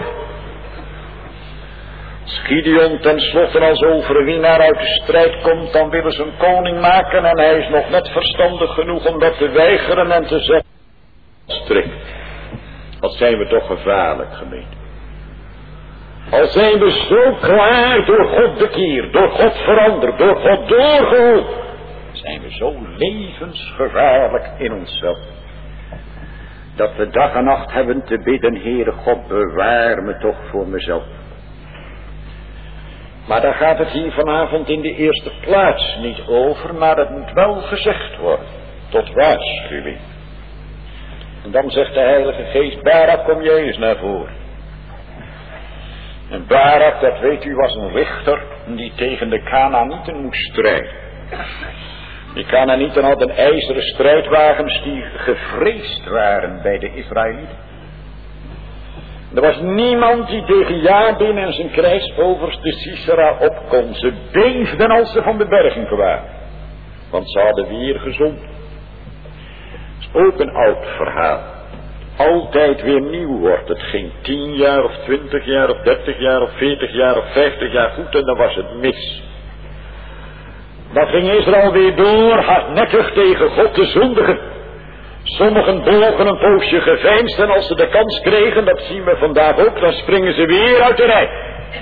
Als Gideon tenslotte als overwinnaar uit de strijd komt, dan willen ze een koning maken en hij is nog net verstandig genoeg om dat te weigeren en te zeggen, strikt. Wat zijn we toch gevaarlijk, gemeente. Al zijn we zo klaar door God bekeerd, door God veranderd, door God doorgeholpen, zijn we zo levensgevaarlijk in onszelf. Dat we dag en nacht hebben te bidden, Heere God, bewaar me toch voor mezelf. Maar daar gaat het hier vanavond in de eerste plaats niet over, maar het moet wel gezegd worden, tot waarschuwing. En dan zegt de Heilige Geest, Barak, kom jij eens naar voren. En Barak, dat weet u, was een richter die tegen de Kanaanieten moest strijden. Die Kanaanieten hadden ijzeren strijdwagens die gevreesd waren bij de Israëlieten. Er was niemand die tegen Jabin en zijn krijgsoverste Sisera op kon. Ze beefden als ze van de bergen kwamen. Want ze hadden weer gezond. Het is ook een oud verhaal. Altijd weer nieuw wordt. Het ging 10 jaar of 20 jaar of 30 jaar of 40 jaar of 50 jaar goed en dan was het mis. Dan ging Israël weer door, hardnekkig tegen God te zondigen. Sommigen bogen een poosje geveinsd en als ze de kans kregen, dat zien we vandaag ook, dan springen ze weer uit de rij.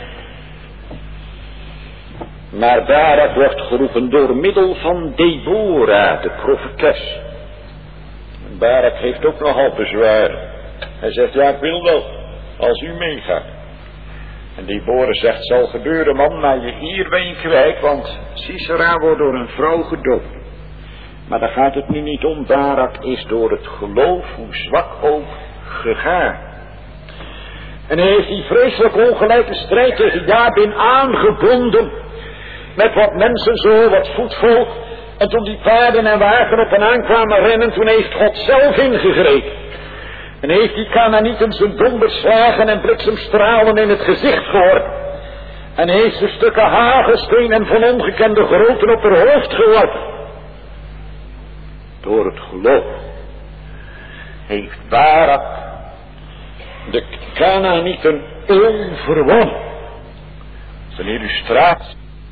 Maar Barak wordt geroepen door middel van Deborah, de profetes. En Barak heeft ook nogal bezwaren. Hij zegt, ja, ik wil wel, als u meegaat. En Deborah zegt, zal gebeuren man, maar je eer ben je kwijt, want Sisera wordt door een vrouw gedood. Maar daar gaat het nu niet om. Barak is door het geloof, hoe zwak ook, gegaan. En hij heeft die vreselijk ongelijke strijd tegen Jabin aangebonden. Met wat mensen zo, wat voetvolk. En toen die paarden en wagen op en aan kwamen rennen, toen heeft God zelf ingegrepen. En heeft die Kanaanieten zijn donderslagen en bliksemstralen in het gezicht geworpen. En heeft ze stukken hagelstenen van ongekende grootte op haar hoofd geworpen. Door het geloof heeft Barak de Kanaanieten overwonnen. Dat is een illustratie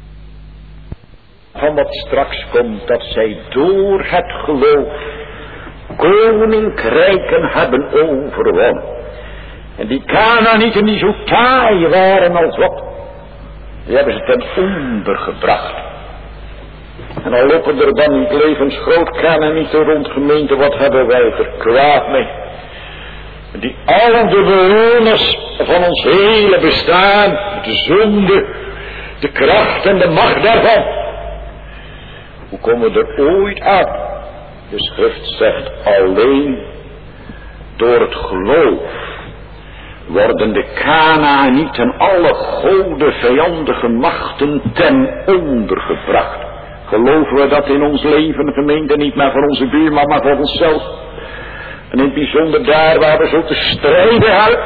van wat straks komt, dat zij door het geloof koninkrijken hebben overwonnen. En die Kanaanieten die zo taai waren als wat, die hebben ze ten onder gebracht. En al lopen er dan niet levensgroot Kanaanieten rond gemeente, wat hebben wij er kwaad mee? Die allen de bewoners van ons hele bestaan, de zonde, de kracht en de macht daarvan. Hoe komen we er ooit aan? De schrift zegt alleen door het geloof worden de Kanaanieten alle gode vijandige machten ten onder gebracht. Geloven we dat in ons leven, gemeente, niet maar voor onze buurman, maar voor onszelf. En in het bijzonder daar waar we zo te strijden hebben.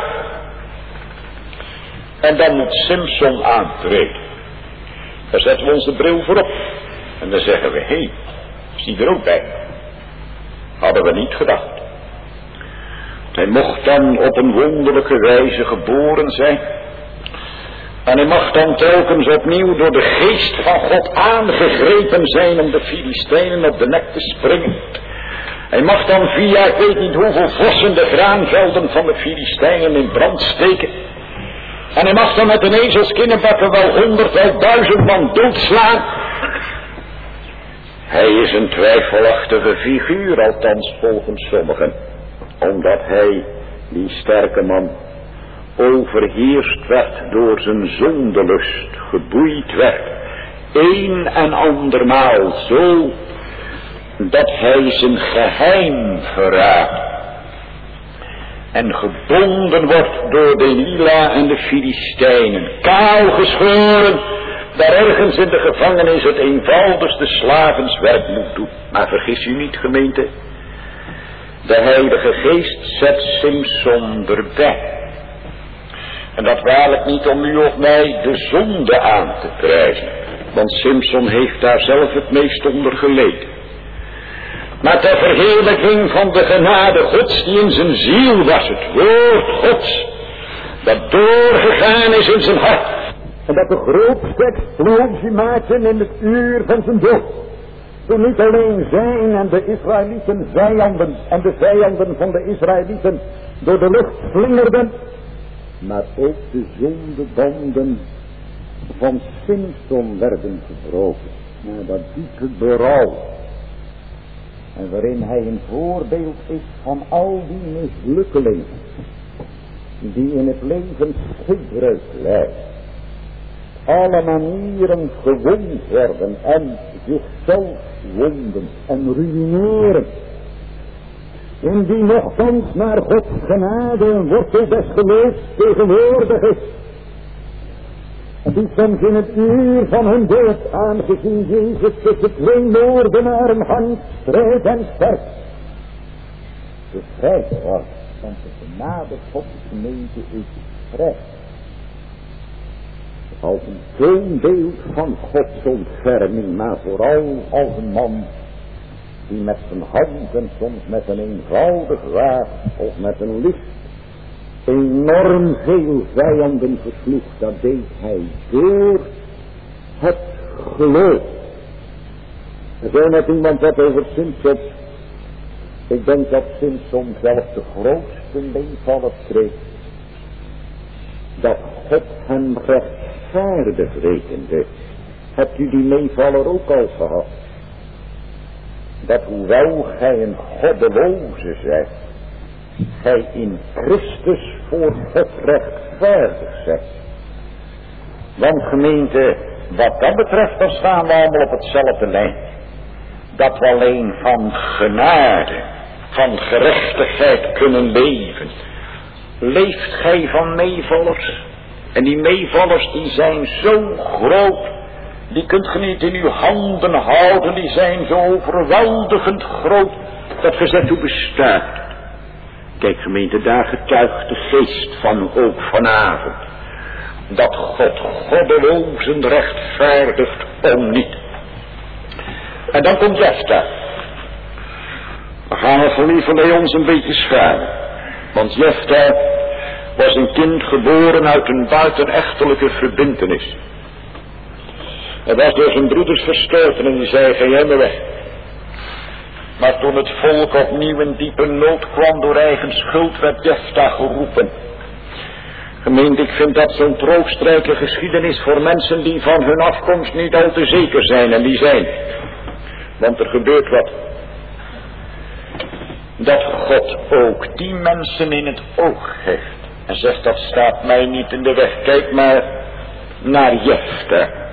En dan moet Simson aantreden. Daar zetten we onze bril voor op. En dan zeggen we, hé, is die er ook bij? Hadden we niet gedacht. Hij mocht dan op een wonderlijke wijze geboren zijn. En hij mag dan telkens opnieuw door de geest van God aangegrepen zijn om de Filistijnen op de nek te springen. Hij mag dan via, ik weet niet hoeveel vossen, de graanvelden van de Filistijnen in brand steken. En hij mag dan met een ezelskinnenbakken wel 100, wel 1000 man doodslaan. Hij is een twijfelachtige figuur, althans volgens sommigen. Omdat hij, die sterke man, overheerst werd door zijn zondelust, geboeid werd, een en andermaal zo, dat hij zijn geheim verraadt. En gebonden wordt door Delila en de Filistijnen, kaal geschoren, daar ergens in de gevangenis het eenvoudigste slavenswerk moet doen. Maar vergis u niet, gemeente, de Heilige Geest zet Simson erbij. En dat waarlijk niet om u of mij de zonde aan te prijzen, want Simson heeft daar zelf het meest onder geleden. Maar ter verheerlijking van de genade Gods die in zijn ziel was, het woord Gods, dat doorgegaan is in zijn hart. En dat de grootste explosie maakte in het uur van zijn dood. Toen niet alleen zijn en de Israëlieten vijanden en de vijanden van de Israëlieten door de lucht slingerden, maar ook de zondebanden van Simson werden gebroken. Nou, dat diepe berouw. En waarin hij een voorbeeld is van al die mislukkelingen die in het leven schipbreuk lijden. Alle manieren gewond worden en zichzelf wonden en ruïneren. En die nogthans naar Gods genade een wortel des geloofs tegenwoordig is. En die soms in het uur van hun dood, aangezien Jezus tussen twee moordenaren hangt, strijd en sterk, bevrijd wordt. Want de genade Gods gemeente is vrij. Als een toonbeeld van Gods ontferming, maar vooral als een man die met zijn hand en soms met een eenvoudig waag of met een licht enorm veel vijanden versloeg. Dat deed hij door het geloof. Er zei net iemand wat over Simson. Ik denk dat Simson zelf de grootste meevaller kreeg. Dat God hem rechtvaardig rekende. Hebt u die meevaller ook al gehad? Dat hoewel gij een goddeloze zijt, gij in Christus voor God rechtvaardig zijt. Want gemeente, wat dat betreft, dan staan we allemaal op hetzelfde lijn. Dat we alleen van genade, van gerechtigheid kunnen leven. Leeft gij van meevallers? En die meevallers die zijn zo groot, die kunt ge niet in uw handen houden, die zijn zo overweldigend groot, dat ge zegt hoe bestaat. Kijk gemeente, daar getuigt de geest van ook vanavond. Dat God goddelozen rechtvaardigt om niet. En dan komt Jefta. Dan gaan we van lieverlee ons een beetje schamen. Want Jefta was een kind geboren uit een buitenechtelijke verbintenis. Hij was door zijn broeders verstoten en die zei, ga jij maar weg. Maar toen het volk opnieuw in diepe nood kwam door eigen schuld, werd Jefta geroepen. Gemeente, ik vind dat zo'n troostrijke geschiedenis voor mensen die van hun afkomst niet al te zeker zijn, en die zijn. Want er gebeurt wat. Dat God ook die mensen in het oog heeft. En zegt, dat staat mij niet in de weg. Kijk maar naar Jefta.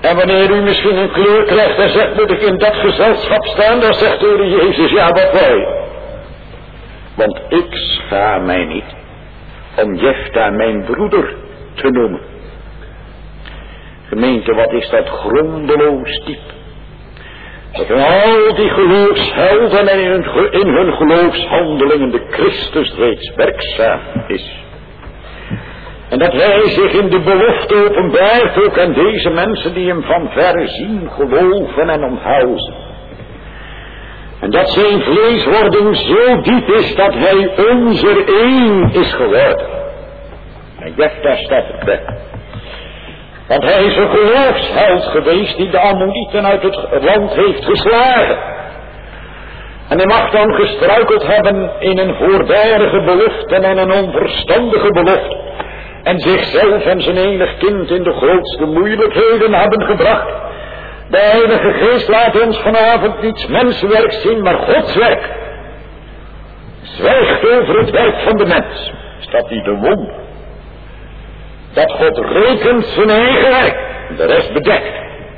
En wanneer u misschien een kleur krijgt en zegt, moet ik in dat gezelschap staan, dan zegt de Heer Jezus, ja, wat wij. Want ik schaam mij niet om Jefta mijn broeder te noemen. Gemeente, wat is dat grondeloos diep. Dat in al die geloofshelden en in hun geloofshandelingen de Christus reeds werkzaam is. En dat hij zich in de belofte openbaart ook aan deze mensen die hem van verre zien, geloven en omhelzen. En dat zijn vleeswording zo diep is dat hij onze één is geworden. En Jefta staat erbij. Want hij is een geloofsheld geweest die de Ammonieten uit het land heeft geslagen. En hij mag dan gestruikeld hebben in een voorbijige belofte en een onverstandige belofte. En zichzelf en zijn enig kind in de grootste moeilijkheden hebben gebracht. De Heilige Geest laat ons vanavond niets mensenwerk zien, maar Gods werk. Zwijgt over het werk van de mens. Is dat niet een wonder? Dat God rekent zijn eigen werk, de rest bedekt.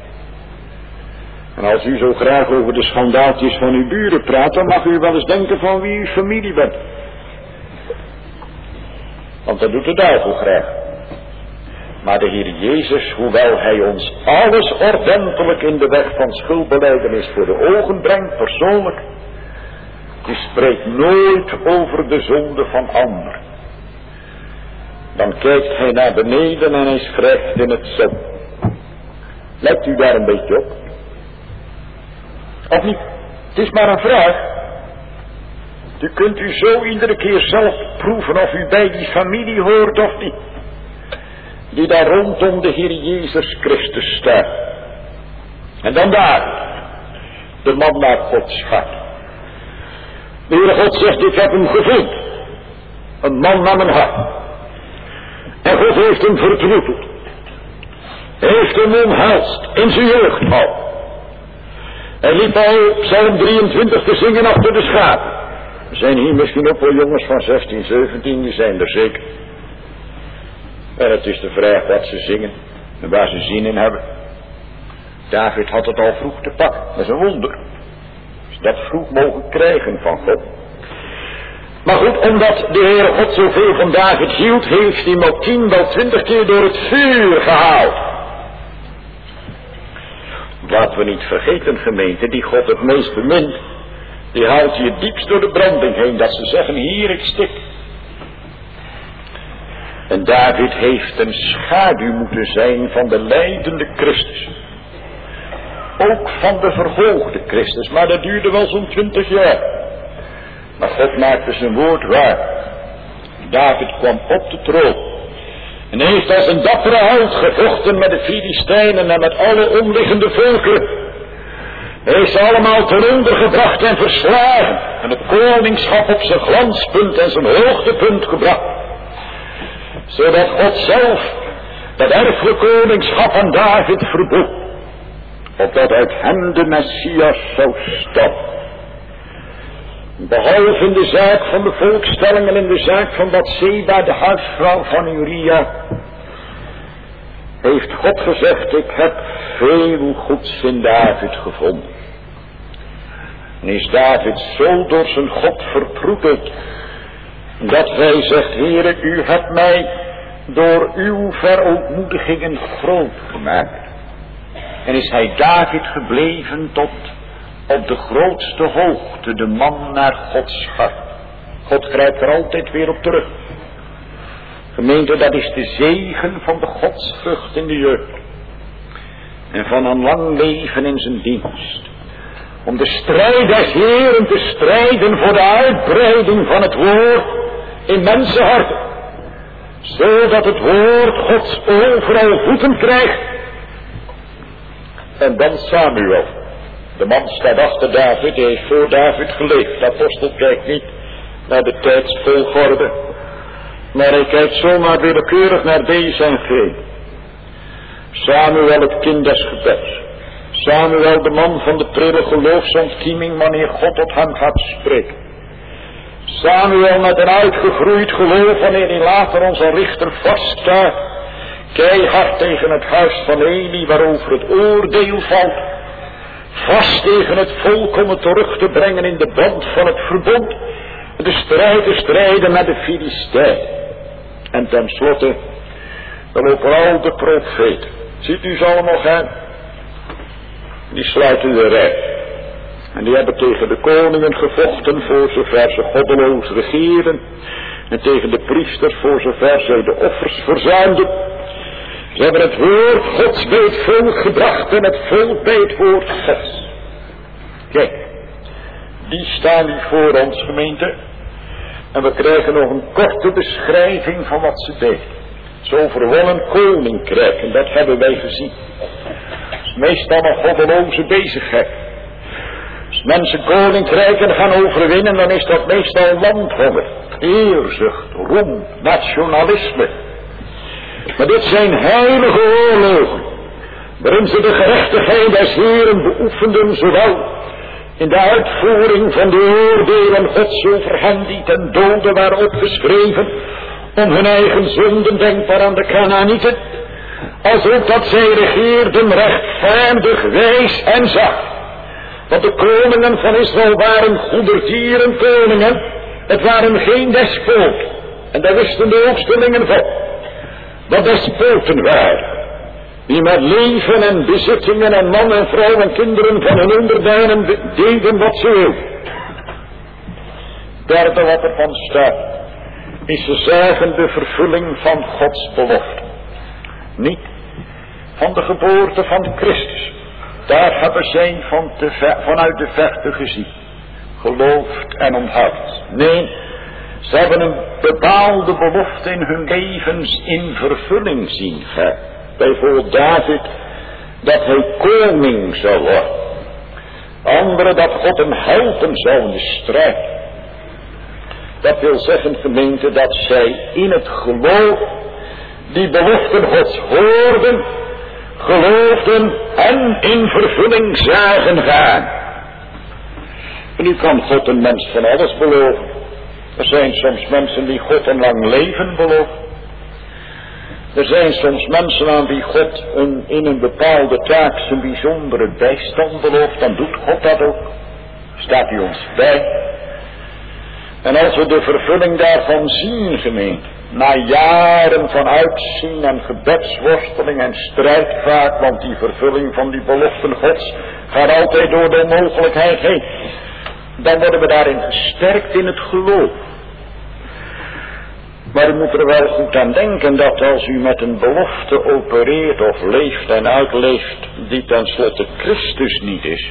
En als u zo graag over de schandaaltjes van uw buren praat, dan mag u wel eens denken van wie uw familie bent. Want dat doet de duivel graag. Maar de Heer Jezus, hoewel hij ons alles ordentelijk in de weg van schuldbelijdenis voor de ogen brengt, persoonlijk, die spreekt nooit over de zonde van anderen. Dan kijkt hij naar beneden en hij schrijft in het zand. Lijkt u daar een beetje op? Of niet? Het is maar een vraag. U kunt u zo iedere keer zelf proeven of u bij die familie hoort of niet. Die daar rondom de Heer Jezus Christus staat. En dan daar. De man naar Gods hart. De Heere God zegt, ik heb hem gevonden. Een man naar mijn hart. En God heeft hem vertroeteld. Hij heeft hem omhelst in zijn jeugd al. Hij liep al Psalm 23 te zingen achter de schapen. Er zijn hier misschien ook wel jongens van 16, 17, die zijn er zeker. En het is de vraag wat ze zingen en waar ze zin in hebben. David had het al vroeg te pakken, dat is een wonder. Dus dat vroeg mogen krijgen van God. Maar goed, omdat de Heere God zoveel van David hield, heeft hij hem 10, wel 20 keer door het vuur gehaald. Laten we niet vergeten, gemeente, die God het meest bemint, die haalt je diepst door de branding heen, dat ze zeggen, hier ik stik. En David heeft een schaduw moeten zijn van de lijdende Christus. Ook van de verhoogde Christus, maar dat duurde wel zo'n 20 jaar. Maar God maakte zijn woord waar. David kwam op de troon. En heeft als een dappere held gevochten met de Filistijnen en met alle omliggende volken. Hij heeft ze allemaal ten onder gebracht en verslagen. En het koningschap op zijn glanspunt en zijn hoogtepunt gebracht. Zodat God zelf dat erfelijke koningschap aan David verbood. Opdat uit hem de Messias zou stammen. Behalve in de zaak van de volkstelling en in de zaak van Batseba, de huisvrouw van Uria, heeft God gezegd, ik heb veel goeds in David gevonden. En is David zo door zijn God vertroeteld, dat hij zegt, Heere, u hebt mij door uw verontmoedigingen groot gemaakt. En is hij David gebleven tot op de grootste hoogte, de man naar Gods hart. God grijpt er altijd weer op terug. Gemeente, dat is de zegen van de godsvrucht in de jeugd. En van een lang leven in zijn dienst. Om de strijd des Heeren te strijden voor de uitbreiding van het woord in mensenharten. Zodat het woord Gods overal voeten krijgt. En dan Samuel. De man staat achter David, hij heeft voor David geleefd. De apostel kijkt niet naar de tijdsvolgorde, maar hij kijkt zomaar willekeurig naar deze en gene. Samuel, het kind des gebeds. Samuel, de man van de prille geloofsontkieming, wanneer God tot hem gaat spreken. Samuel met een uitgegroeid geloof, wanneer hij later onze richter vaststaat Keihard tegen het huis van Eli waarover het oordeel valt. Vast tegen het volk om het terug te brengen in de band van het verbond. De strijden met de Filistijn. En tenslotte, dan lopen al de profeten. Ziet u ze allemaal gaan? Die sluiten de rij. En die hebben tegen de koningen gevochten voor zover ze goddeloos regeren. En tegen de priesters voor zover zij de offers verzuimden. Ze hebben het woord Gods bij het volk gebracht en het volk bij het woord Gods. Kijk, die staan nu voor ons, gemeente. En we krijgen nog een korte beschrijving van wat ze deden. Ze overwonnen koninkrijken, dat hebben wij gezien. Dat is meestal een goddeloze bezigheid. Als mensen koninkrijken gaan overwinnen, dan is dat meestal landhonger, eerzucht, roem, nationalisme. Maar dit zijn heilige oorlogen, waarin ze de gerechtigheid des Heeren beoefenden, zowel in de uitvoering van de oordelen Gods over hen die ten dode waren opgeschreven, om hun eigen zonden, denkbaar aan de Kanaanieten, als ook dat zij regeerden rechtvaardig, wijs en zacht. Want de koningen van Israël waren goedertieren koningen, het waren geen despoten. En daar wisten de hoogstellingen van, dat despoten waren, die met leven en bezittingen en man en vrouw en kinderen van hun onderdanen deden wat ze wilden. Derde wat ervan staat, is ze zagen de vervulling van Gods belofte. Niet van de geboorte van Christus. Daar hebben zij vanuit de verte gezien, geloofd en onthoud. Nee, ze hebben een bepaalde belofte in hun levens in vervulling zien gaan. Bijvoorbeeld David, dat hij koning zou worden. Anderen dat God hem helpen zou in de strijd. Dat wil zeggen, gemeente, dat zij in het geloof die beloften Gods hoorden, geloofden en in vervulling zagen gaan. En nu kan God een mens van alles beloven. Er zijn soms mensen die God een lang leven beloven. Er zijn soms mensen aan wie God in een bepaalde taak zijn bijzondere bijstand belooft. Dan doet God dat ook. Staat hij ons bij. En als we de vervulling daarvan zien, gemeente, na jaren van uitzien en gebedsworsteling en strijd vaak, want die vervulling van die beloften Gods gaat altijd door de onmogelijkheid heen, dan worden we daarin gesterkt in het geloof. Maar u moet er wel goed aan denken dat als u met een belofte opereert of leeft en uitleeft die tenslotte Christus niet is,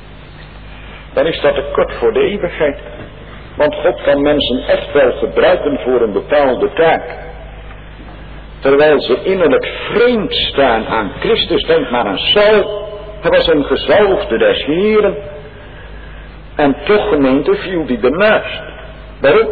dan is dat te kort voor de eeuwigheid. Want God kan mensen echt wel gebruiken voor een bepaalde taak. Terwijl ze innerlijk vreemd staan aan Christus. Denk maar aan Saul. Hij was een gezalfde des Heren. En toch, gemeente, viel die ernaast. Waarom?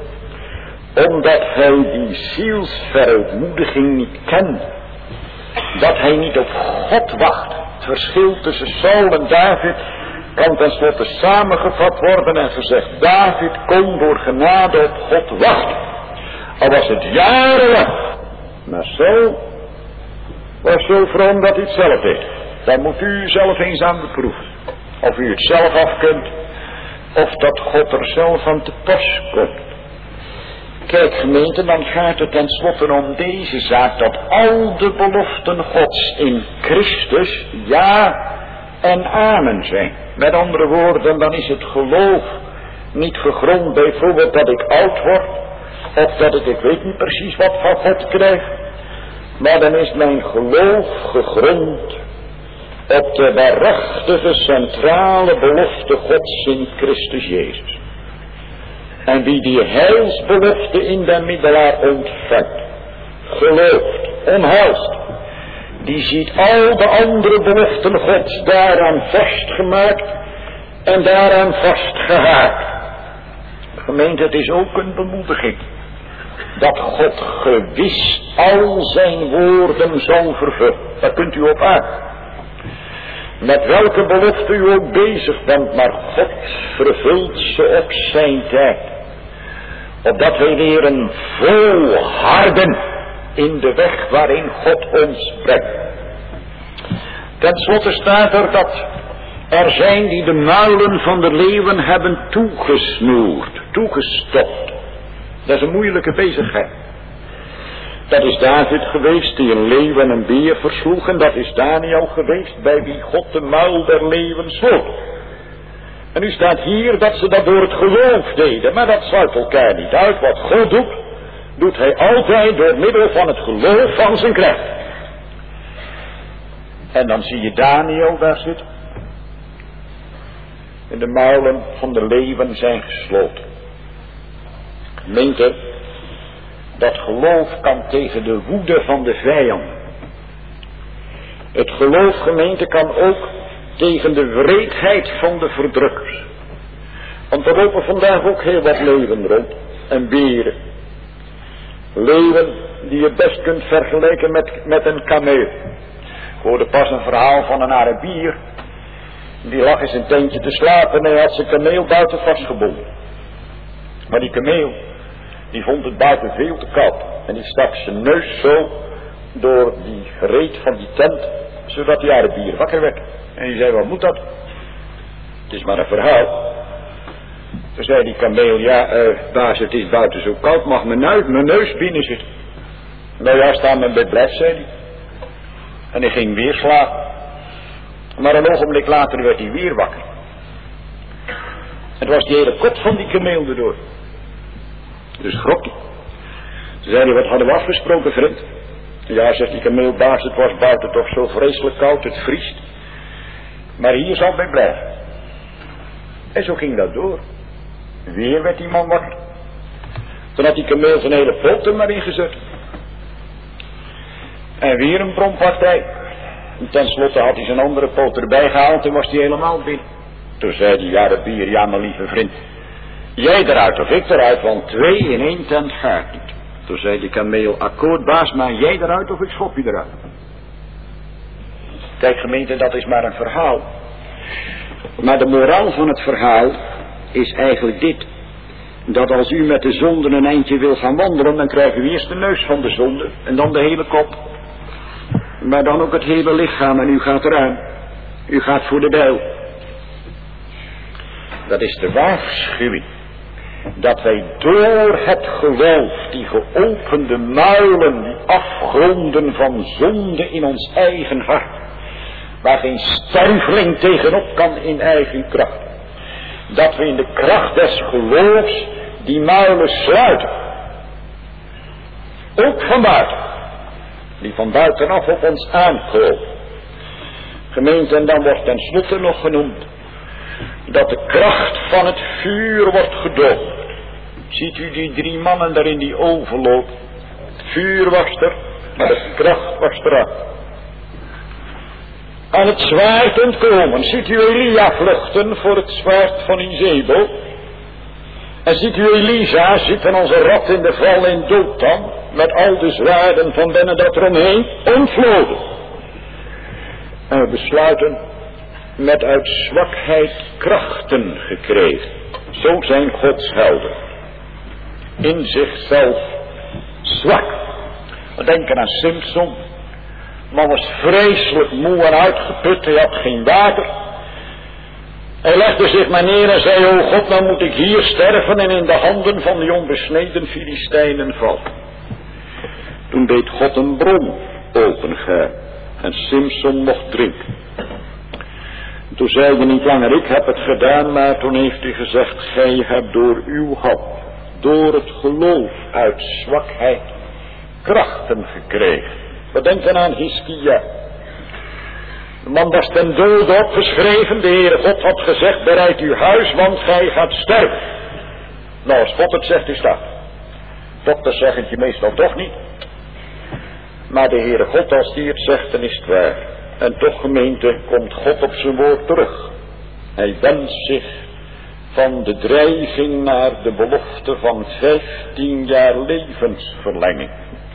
Omdat hij die zielsverootmoediging niet kende. Dat hij niet op God wacht. Het verschil tussen Saul en David kan tenslotte samengevat worden en gezegd: David kon door genade op God wachten. Al was het jarenlang. Maar Saul was zo vroom dat hij het zelf deed. Daar moet u zelf eens aan beproeven. Of u het zelf af kunt, of dat God er zelf aan te pas komt. Kijk, gemeente, dan gaat het tenslotte om deze zaak, dat al de beloften Gods in Christus ja en amen zijn. Met andere woorden, dan is het geloof niet gegrond bijvoorbeeld dat ik oud word, of dat ik weet niet precies wat van God krijg, maar dan is mijn geloof gegrond op de waarachtige centrale belofte Gods in Christus Jezus. En wie die heilsbelofte in de middelaar ontvangt, gelooft, onthulst, die ziet al de andere beloften Gods daaraan vastgemaakt en daaraan vastgehaakt. Gemeente, het is ook een bemoediging dat God gewis al zijn woorden zal vervullen. Daar kunt u op aan. Met welke belofte u ook bezig bent, maar God vervult ze op zijn tijd. Opdat wij leren volharden in de weg waarin God ons brengt. Ten slotte staat er dat er zijn die de muilen van de leeuwen hebben toegesnoerd, toegestopt. Dat is een moeilijke bezigheid. Dat is David geweest die een leeuw en een beer versloeg. En dat is Daniel geweest bij wie God de muil der leeuwen sloot. En nu staat hier dat ze dat door het geloof deden. Maar dat sluit elkaar niet uit. Wat God doet, doet hij altijd door middel van het geloof van zijn knecht. En dan zie je Daniel daar zitten. En de muilen van de leeuwen zijn gesloten. Gemeente, dat geloof kan tegen de woede van de vijand. Het geloof, gemeente, kan ook tegen de wreedheid van de verdrukkers. Want er lopen vandaag ook heel wat leeuwen rond en beren. Leeuwen die je best kunt vergelijken met een kameel. Ik hoorde pas een verhaal van een Arabier. Die lag in zijn tentje te slapen en hij had zijn kameel buiten vastgebonden. Maar die kameel, die vond het buiten veel te koud. En die stak zijn neus zo door die reet van die tent, zodat die Arabier wakker werd. En die zei, wat moet dat? Het is maar een verhaal. Toen zei die kameel, baas, het is buiten zo koud, mag mijn neus binnen zitten. Nou ja, sta mijn bed blijft, zei hij. En hij ging weer slapen. Maar een ogenblik later werd hij weer wakker. Het was die hele kop van die kameel erdoor. Dus schrok hij. Toen zei hij, wat hadden we afgesproken, vriend? Ja, zegt die kameelbaas, het was buiten toch zo vreselijk koud, het vriest. Maar hier zal bij blijven. En zo ging dat door. Weer werd die man wakker. Toen had die kameel zijn hele poot er maar ingezet. En weer een brompartij. En tenslotte had hij zijn andere poot erbij gehaald en was hij helemaal binnen. Toen zei die Arabier, ja mijn lieve vriend, jij eruit of ik eruit, want 2 in 1 tent gaat niet. Toen zei die kameel, akkoord baas, maar jij eruit of ik schop je eruit. Kijk gemeente, dat is maar een verhaal. Maar de moraal van het verhaal is eigenlijk dit. Dat als u met de zonde een eindje wil gaan wandelen, dan krijgt u eerst de neus van de zonde en dan de hele kop. Maar dan ook het hele lichaam en u gaat eruit. U gaat voor de bijl. Dat is de waarschuwing. Dat wij door het geloof, die geopende muilen, die afgronden van zonde in ons eigen hart, waar geen sterveling tegenop kan in eigen kracht, dat we in de kracht des geloofs die muilen sluiten. Ook van buiten. Die van buitenaf op ons aankomen. Gemeente, en dan wordt tenslotte nog genoemd dat de kracht van het vuur wordt gedoofd. Ziet u die 3 mannen daar in die oven lopen? Het vuur was er, maar de kracht was eraf. Aan het zwaard ontkomen. Ziet u Elia vluchten voor het zwaard van Izebel? En ziet u Elisa zitten als een rat in de val in Dothan, met al de zwaarden van binnen dat eromheen ontvloden. En we besluiten met uit zwakheid krachten gekregen. Zo zijn Gods helden. In zichzelf zwak. We denken aan Simson. Man was vreselijk moe en uitgeput. Hij had geen water. Hij legde zich maar neer en zei, o God, nou moet ik hier sterven en in de handen van die onbesneden Filistijnen vallen. Toen deed God een bron opengaan en Simson mocht drinken. Toen zei hij niet langer, ik heb het gedaan, maar toen heeft hij gezegd, gij hebt door uw hand, door het geloof uit zwakheid, krachten gekregen. We denken aan Hiskia. De man was ten dode opgeschreven, de Heere God had gezegd, bereid uw huis, want gij gaat sterven. Nou, als God het zegt, is dat. Dokters zeggen het je meestal toch niet. Maar de Heere God, als die het zegt, dan is het waar. En toch, gemeente, komt God op zijn woord terug. Hij wendt zich van de dreiging naar de belofte van 15 jaar levensverlenging.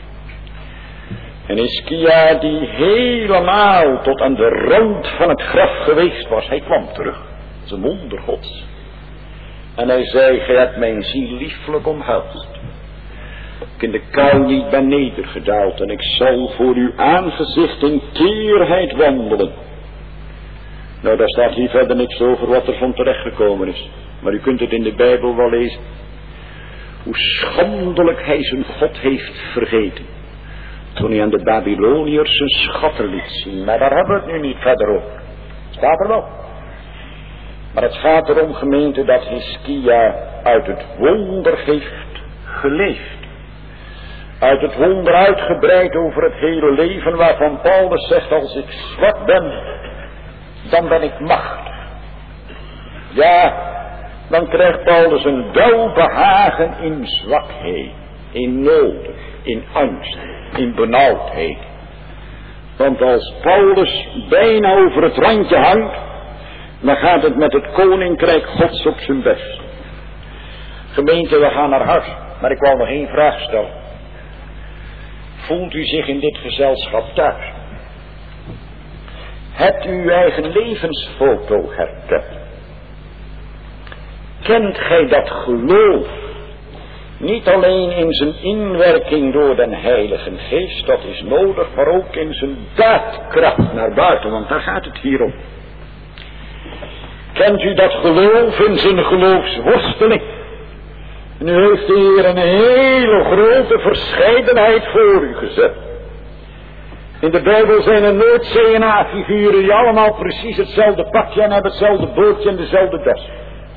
En Hiskia, die helemaal tot aan de rand van het graf geweest was, hij kwam terug. Dat is een wonder Gods. En hij zei, gij hebt mijn ziel lieflijk omhelst. ik in de kou niet ben nedergedaald en ik zal voor uw aangezicht in teerheid wandelen. Nou, daar staat hier verder niks over wat er van terechtgekomen is. Maar u kunt het in de Bijbel wel lezen. Hoe schandelijk hij zijn God heeft vergeten. Toen hij aan de Babyloniërs zijn schatten liet zien. Maar daar hebben we het nu niet verder over. Staat er wel. Maar het gaat erom, gemeente, dat Hiskia uit het wonder heeft geleefd. Uit het wonder uitgebreid over het hele leven, waarvan Paulus zegt, als ik zwak ben, dan ben ik machtig. Ja, dan krijgt Paulus een welbehagen in zwakheid, in nood, in angst, in benauwdheid. Want als Paulus bijna over het randje hangt, dan gaat het met het koninkrijk Gods op zijn best. Gemeente, we gaan naar huis, maar ik wou nog één vraag stellen. Voelt u zich in dit gezelschap thuis? Hebt u uw eigen levensfoto herkend? Kent gij dat geloof? Niet alleen in zijn inwerking door den Heilige Geest, dat is nodig, maar ook in zijn daadkracht naar buiten, want daar gaat het hier om. Kent u dat geloof in zijn geloofsworsteling? Nu heeft de Heer een hele grote verscheidenheid voor u gezet. In de Bijbel zijn er nooit CNA-figuren die allemaal precies hetzelfde pakje en hebben hetzelfde bootje en dezelfde das.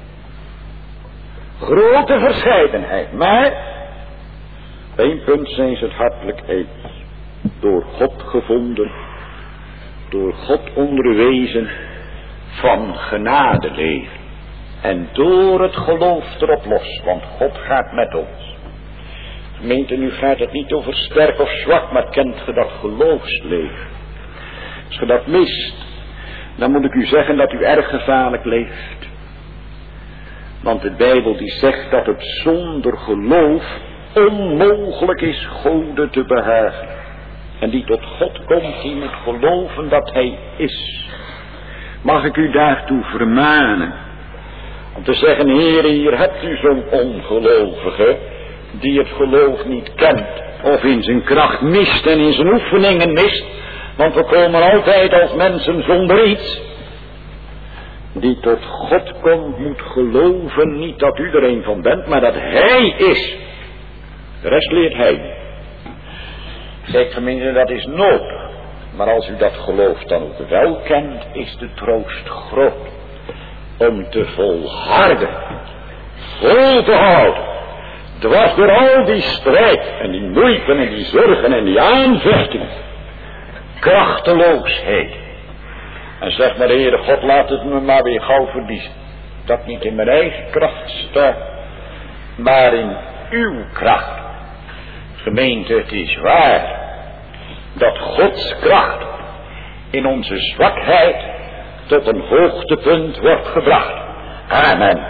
Grote verscheidenheid, maar op één punt zijn ze het hartelijk eens. Door God gevonden, door God onderwezen, van genade leven. En door het geloof erop los, want God gaat met ons. Gemeente, nu gaat het niet over sterk of zwak, maar kent ge dat geloofsleven. Als je dat mist, dan moet ik u zeggen dat u erg gevaarlijk leeft. Want de Bijbel die zegt dat het zonder geloof onmogelijk is Gode te behagen. En die tot God komt, die moet geloven dat hij is. Mag ik u daartoe vermanen? Om te zeggen, Heer, hier hebt u zo'n ongelovige die het geloof niet kent. Of in zijn kracht mist en in zijn oefeningen mist. Want we komen altijd als mensen zonder iets. Die tot God komt moet geloven, niet dat u er een van bent, maar dat hij is. De rest leert hij. Kijk gemeente, dat is nodig. Maar als u dat geloof dan ook wel kent, is de troost groot. Om te volharden, vol te houden, dwars door al die strijd en die moeite en die zorgen en die aanvechtingen, krachteloosheid. En zeg maar, Heere God, laat het me maar weer gauw verliezen. Dat niet in mijn eigen kracht staat, maar in uw kracht. Gemeente, het is waar dat Gods kracht in onze zwakheid tot een hoogtepunt wordt gebracht. Amen.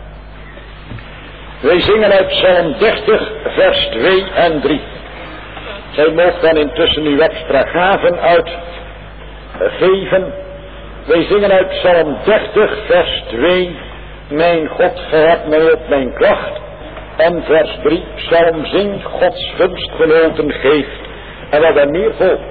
Wij zingen uit Psalm 30, vers 2 en 3. Zij mocht dan intussen uw extra gaven uitgeven. Wij zingen uit Psalm 30, vers 2. Mijn God, gij hebt mij op mijn klacht. En vers 3. Psalm zingt, Gods gunstgenoten geeft. En wat er meer volgt.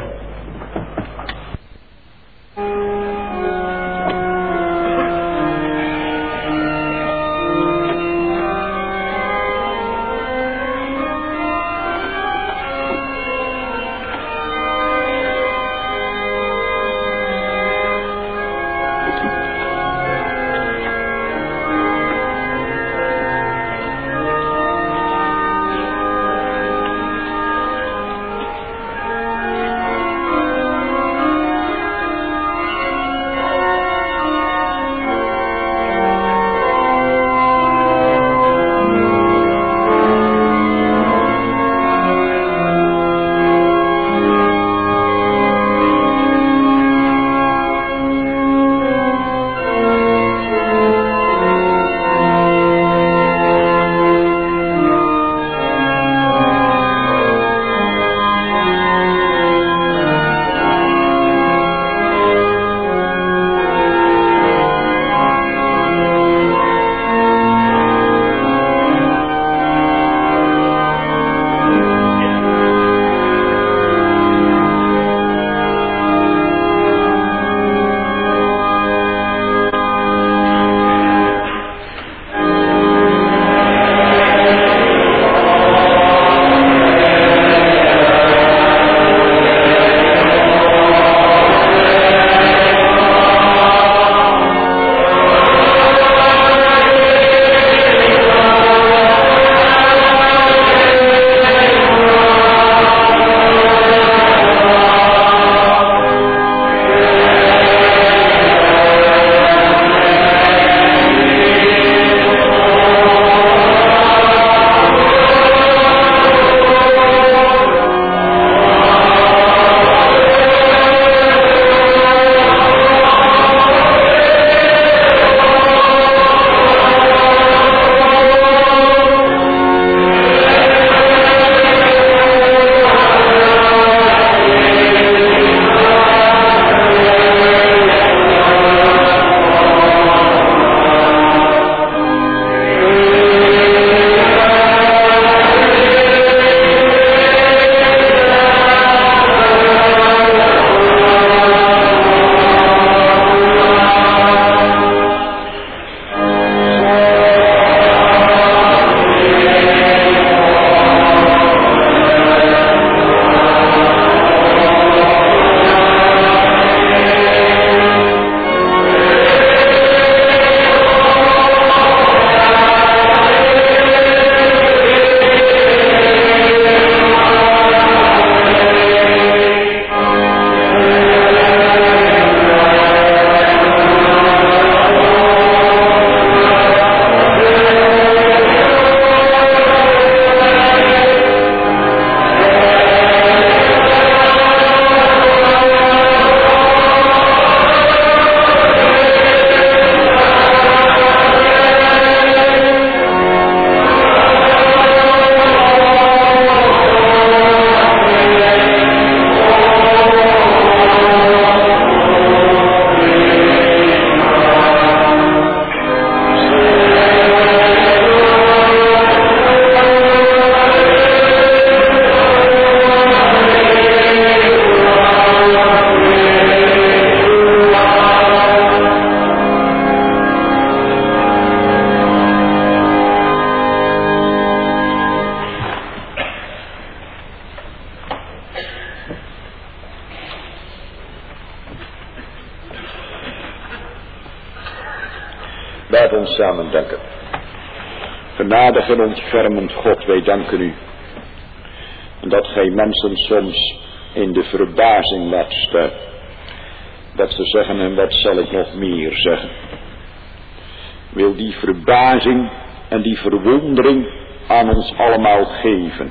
Laat ons samen danken. Genadig en ontfermend God, wij danken u. En dat gij mensen soms in de verbazing laat staan. Dat ze zeggen, en wat zal ik nog meer zeggen? Wil die verbazing en die verwondering aan ons allemaal geven.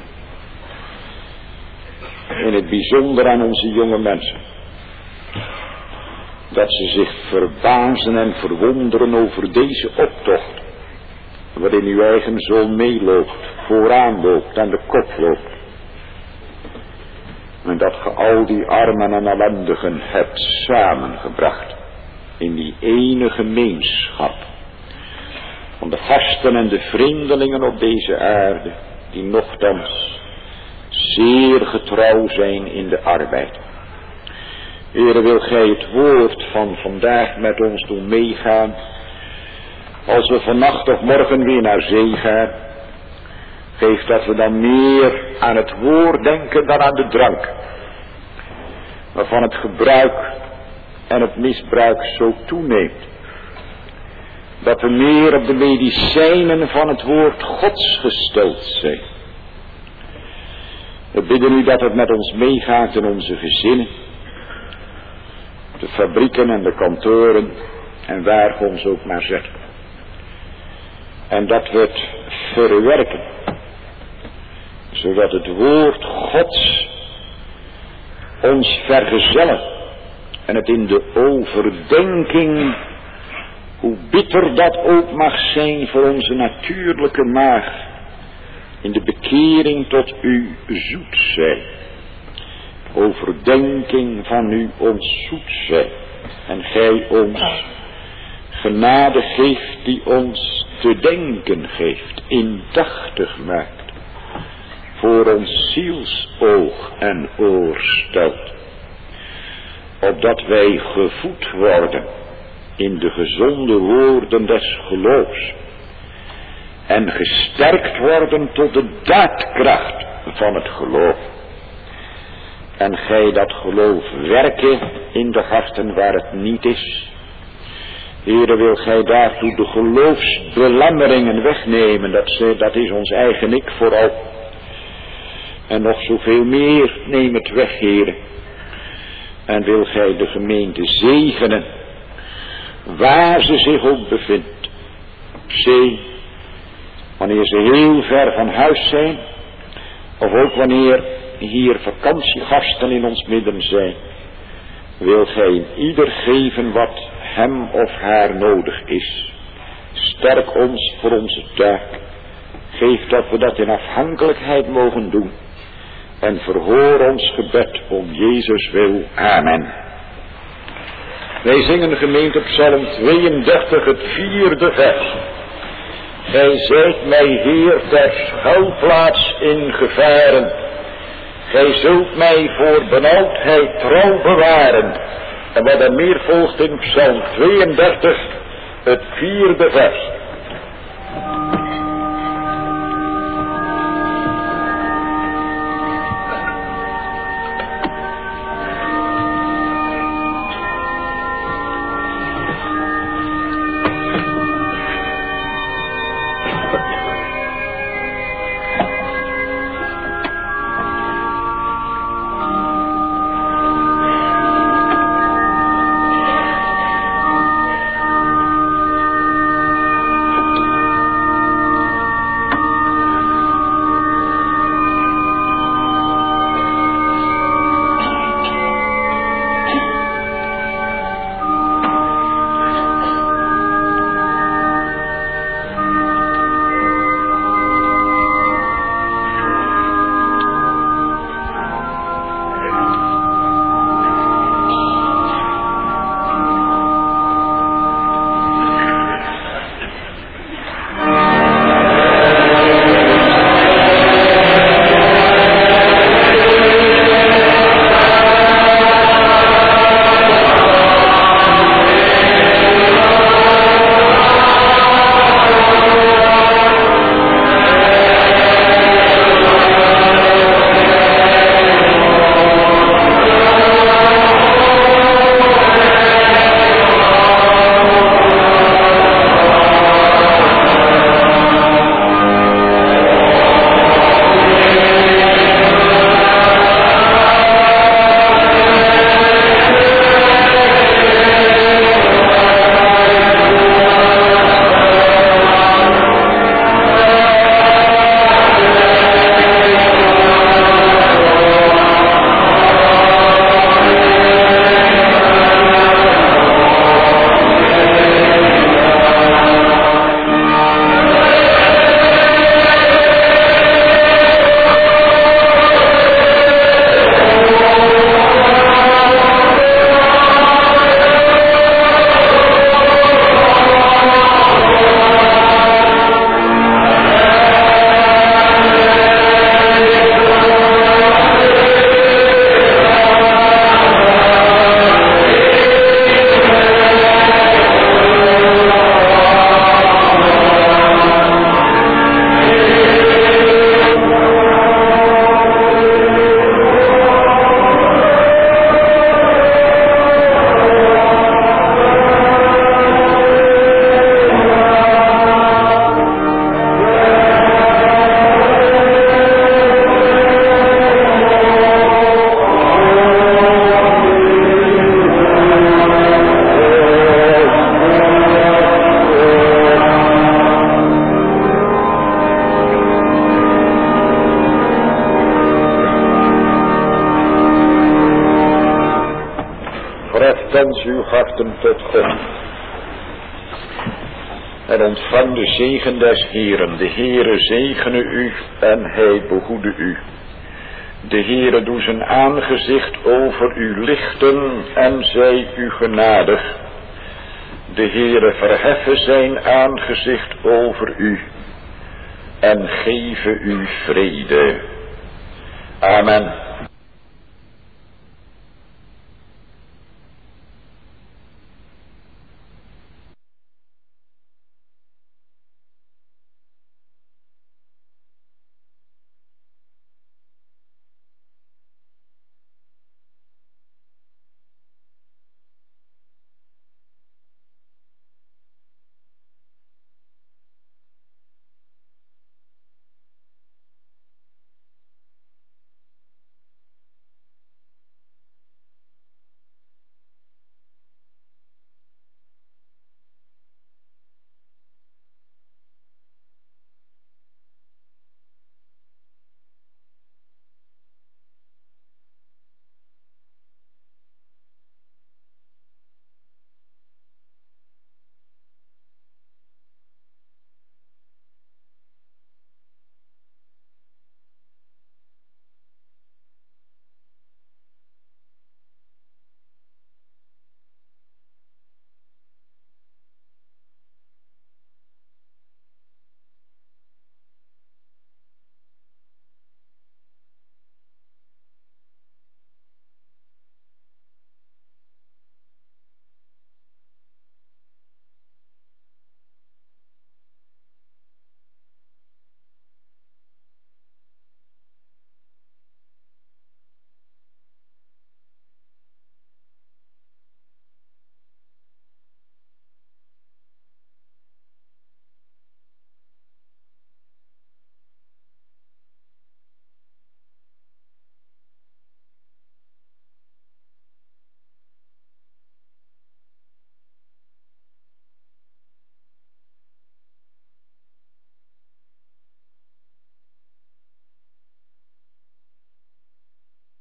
In het bijzonder aan onze jonge mensen. Dat ze zich verbazen en verwonderen over deze optocht. Waarin uw eigen zoon meeloopt, vooraan loopt, aan de kop loopt. En dat ge al die armen en ellendigen hebt samengebracht. In die ene gemeenschap. Van de gasten en de vreemdelingen op deze aarde. Die nochtans zeer getrouw zijn in de arbeid. Heere, wil gij het woord van vandaag met ons doen meegaan. Als we vannacht of morgen weer naar zee gaan. Geef dat we dan meer aan het woord denken dan aan de drank. Waarvan het gebruik en het misbruik zo toeneemt. Dat we meer op de medicijnen van het woord Gods gesteld zijn. We bidden u dat het met ons meegaat in onze gezinnen. De fabrieken en de kantoren en waar we ons ook maar zetten. En dat we het verwerken. Zodat het woord Gods ons vergezellen. En het in de overdenking, hoe bitter dat ook mag zijn voor onze natuurlijke maag, in de bekering tot u zoet zijn. Overdenking van u ons zoet zijn. En gij ons genade geeft die ons te denken geeft, indachtig maakt. Voor ons zielsoog en oor stelt. Opdat wij gevoed worden in de gezonde woorden des geloofs. En gesterkt worden tot de daadkracht van het geloof. En gij dat geloof werken in de harten waar het niet is. Heere, wil gij daartoe de geloofsbelemmeringen wegnemen. Dat is ons eigen ik vooral. En nog zoveel meer, neem het weg, Heere. En wil gij de gemeente zegenen, waar ze zich ook bevindt. Zee, wanneer ze heel ver van huis zijn, of ook wanneer hier vakantiegasten in ons midden zijn, wil gij in ieder geven wat hem of haar nodig is. Sterk ons voor onze taak. Geef dat we dat in afhankelijkheid mogen doen. En verhoor ons gebed om Jezus wil. Amen. Wij zingen gemeente Psalm 32, het 4e vers. Gij zijt mij Heer ter schuilplaats in gevaren. Gij zult mij voor benauwdheid trouw bewaren. En wat er meer volgt in Psalm 32, het 4e vers. wens uw harten tot God. En ontvang de zegen des Heeren. De Heere zegene u en hij behoede u. De Heere doe zijn aangezicht over u lichten en zij u genadig. De Heere verheffen zijn aangezicht over u en geven u vrede. Amen.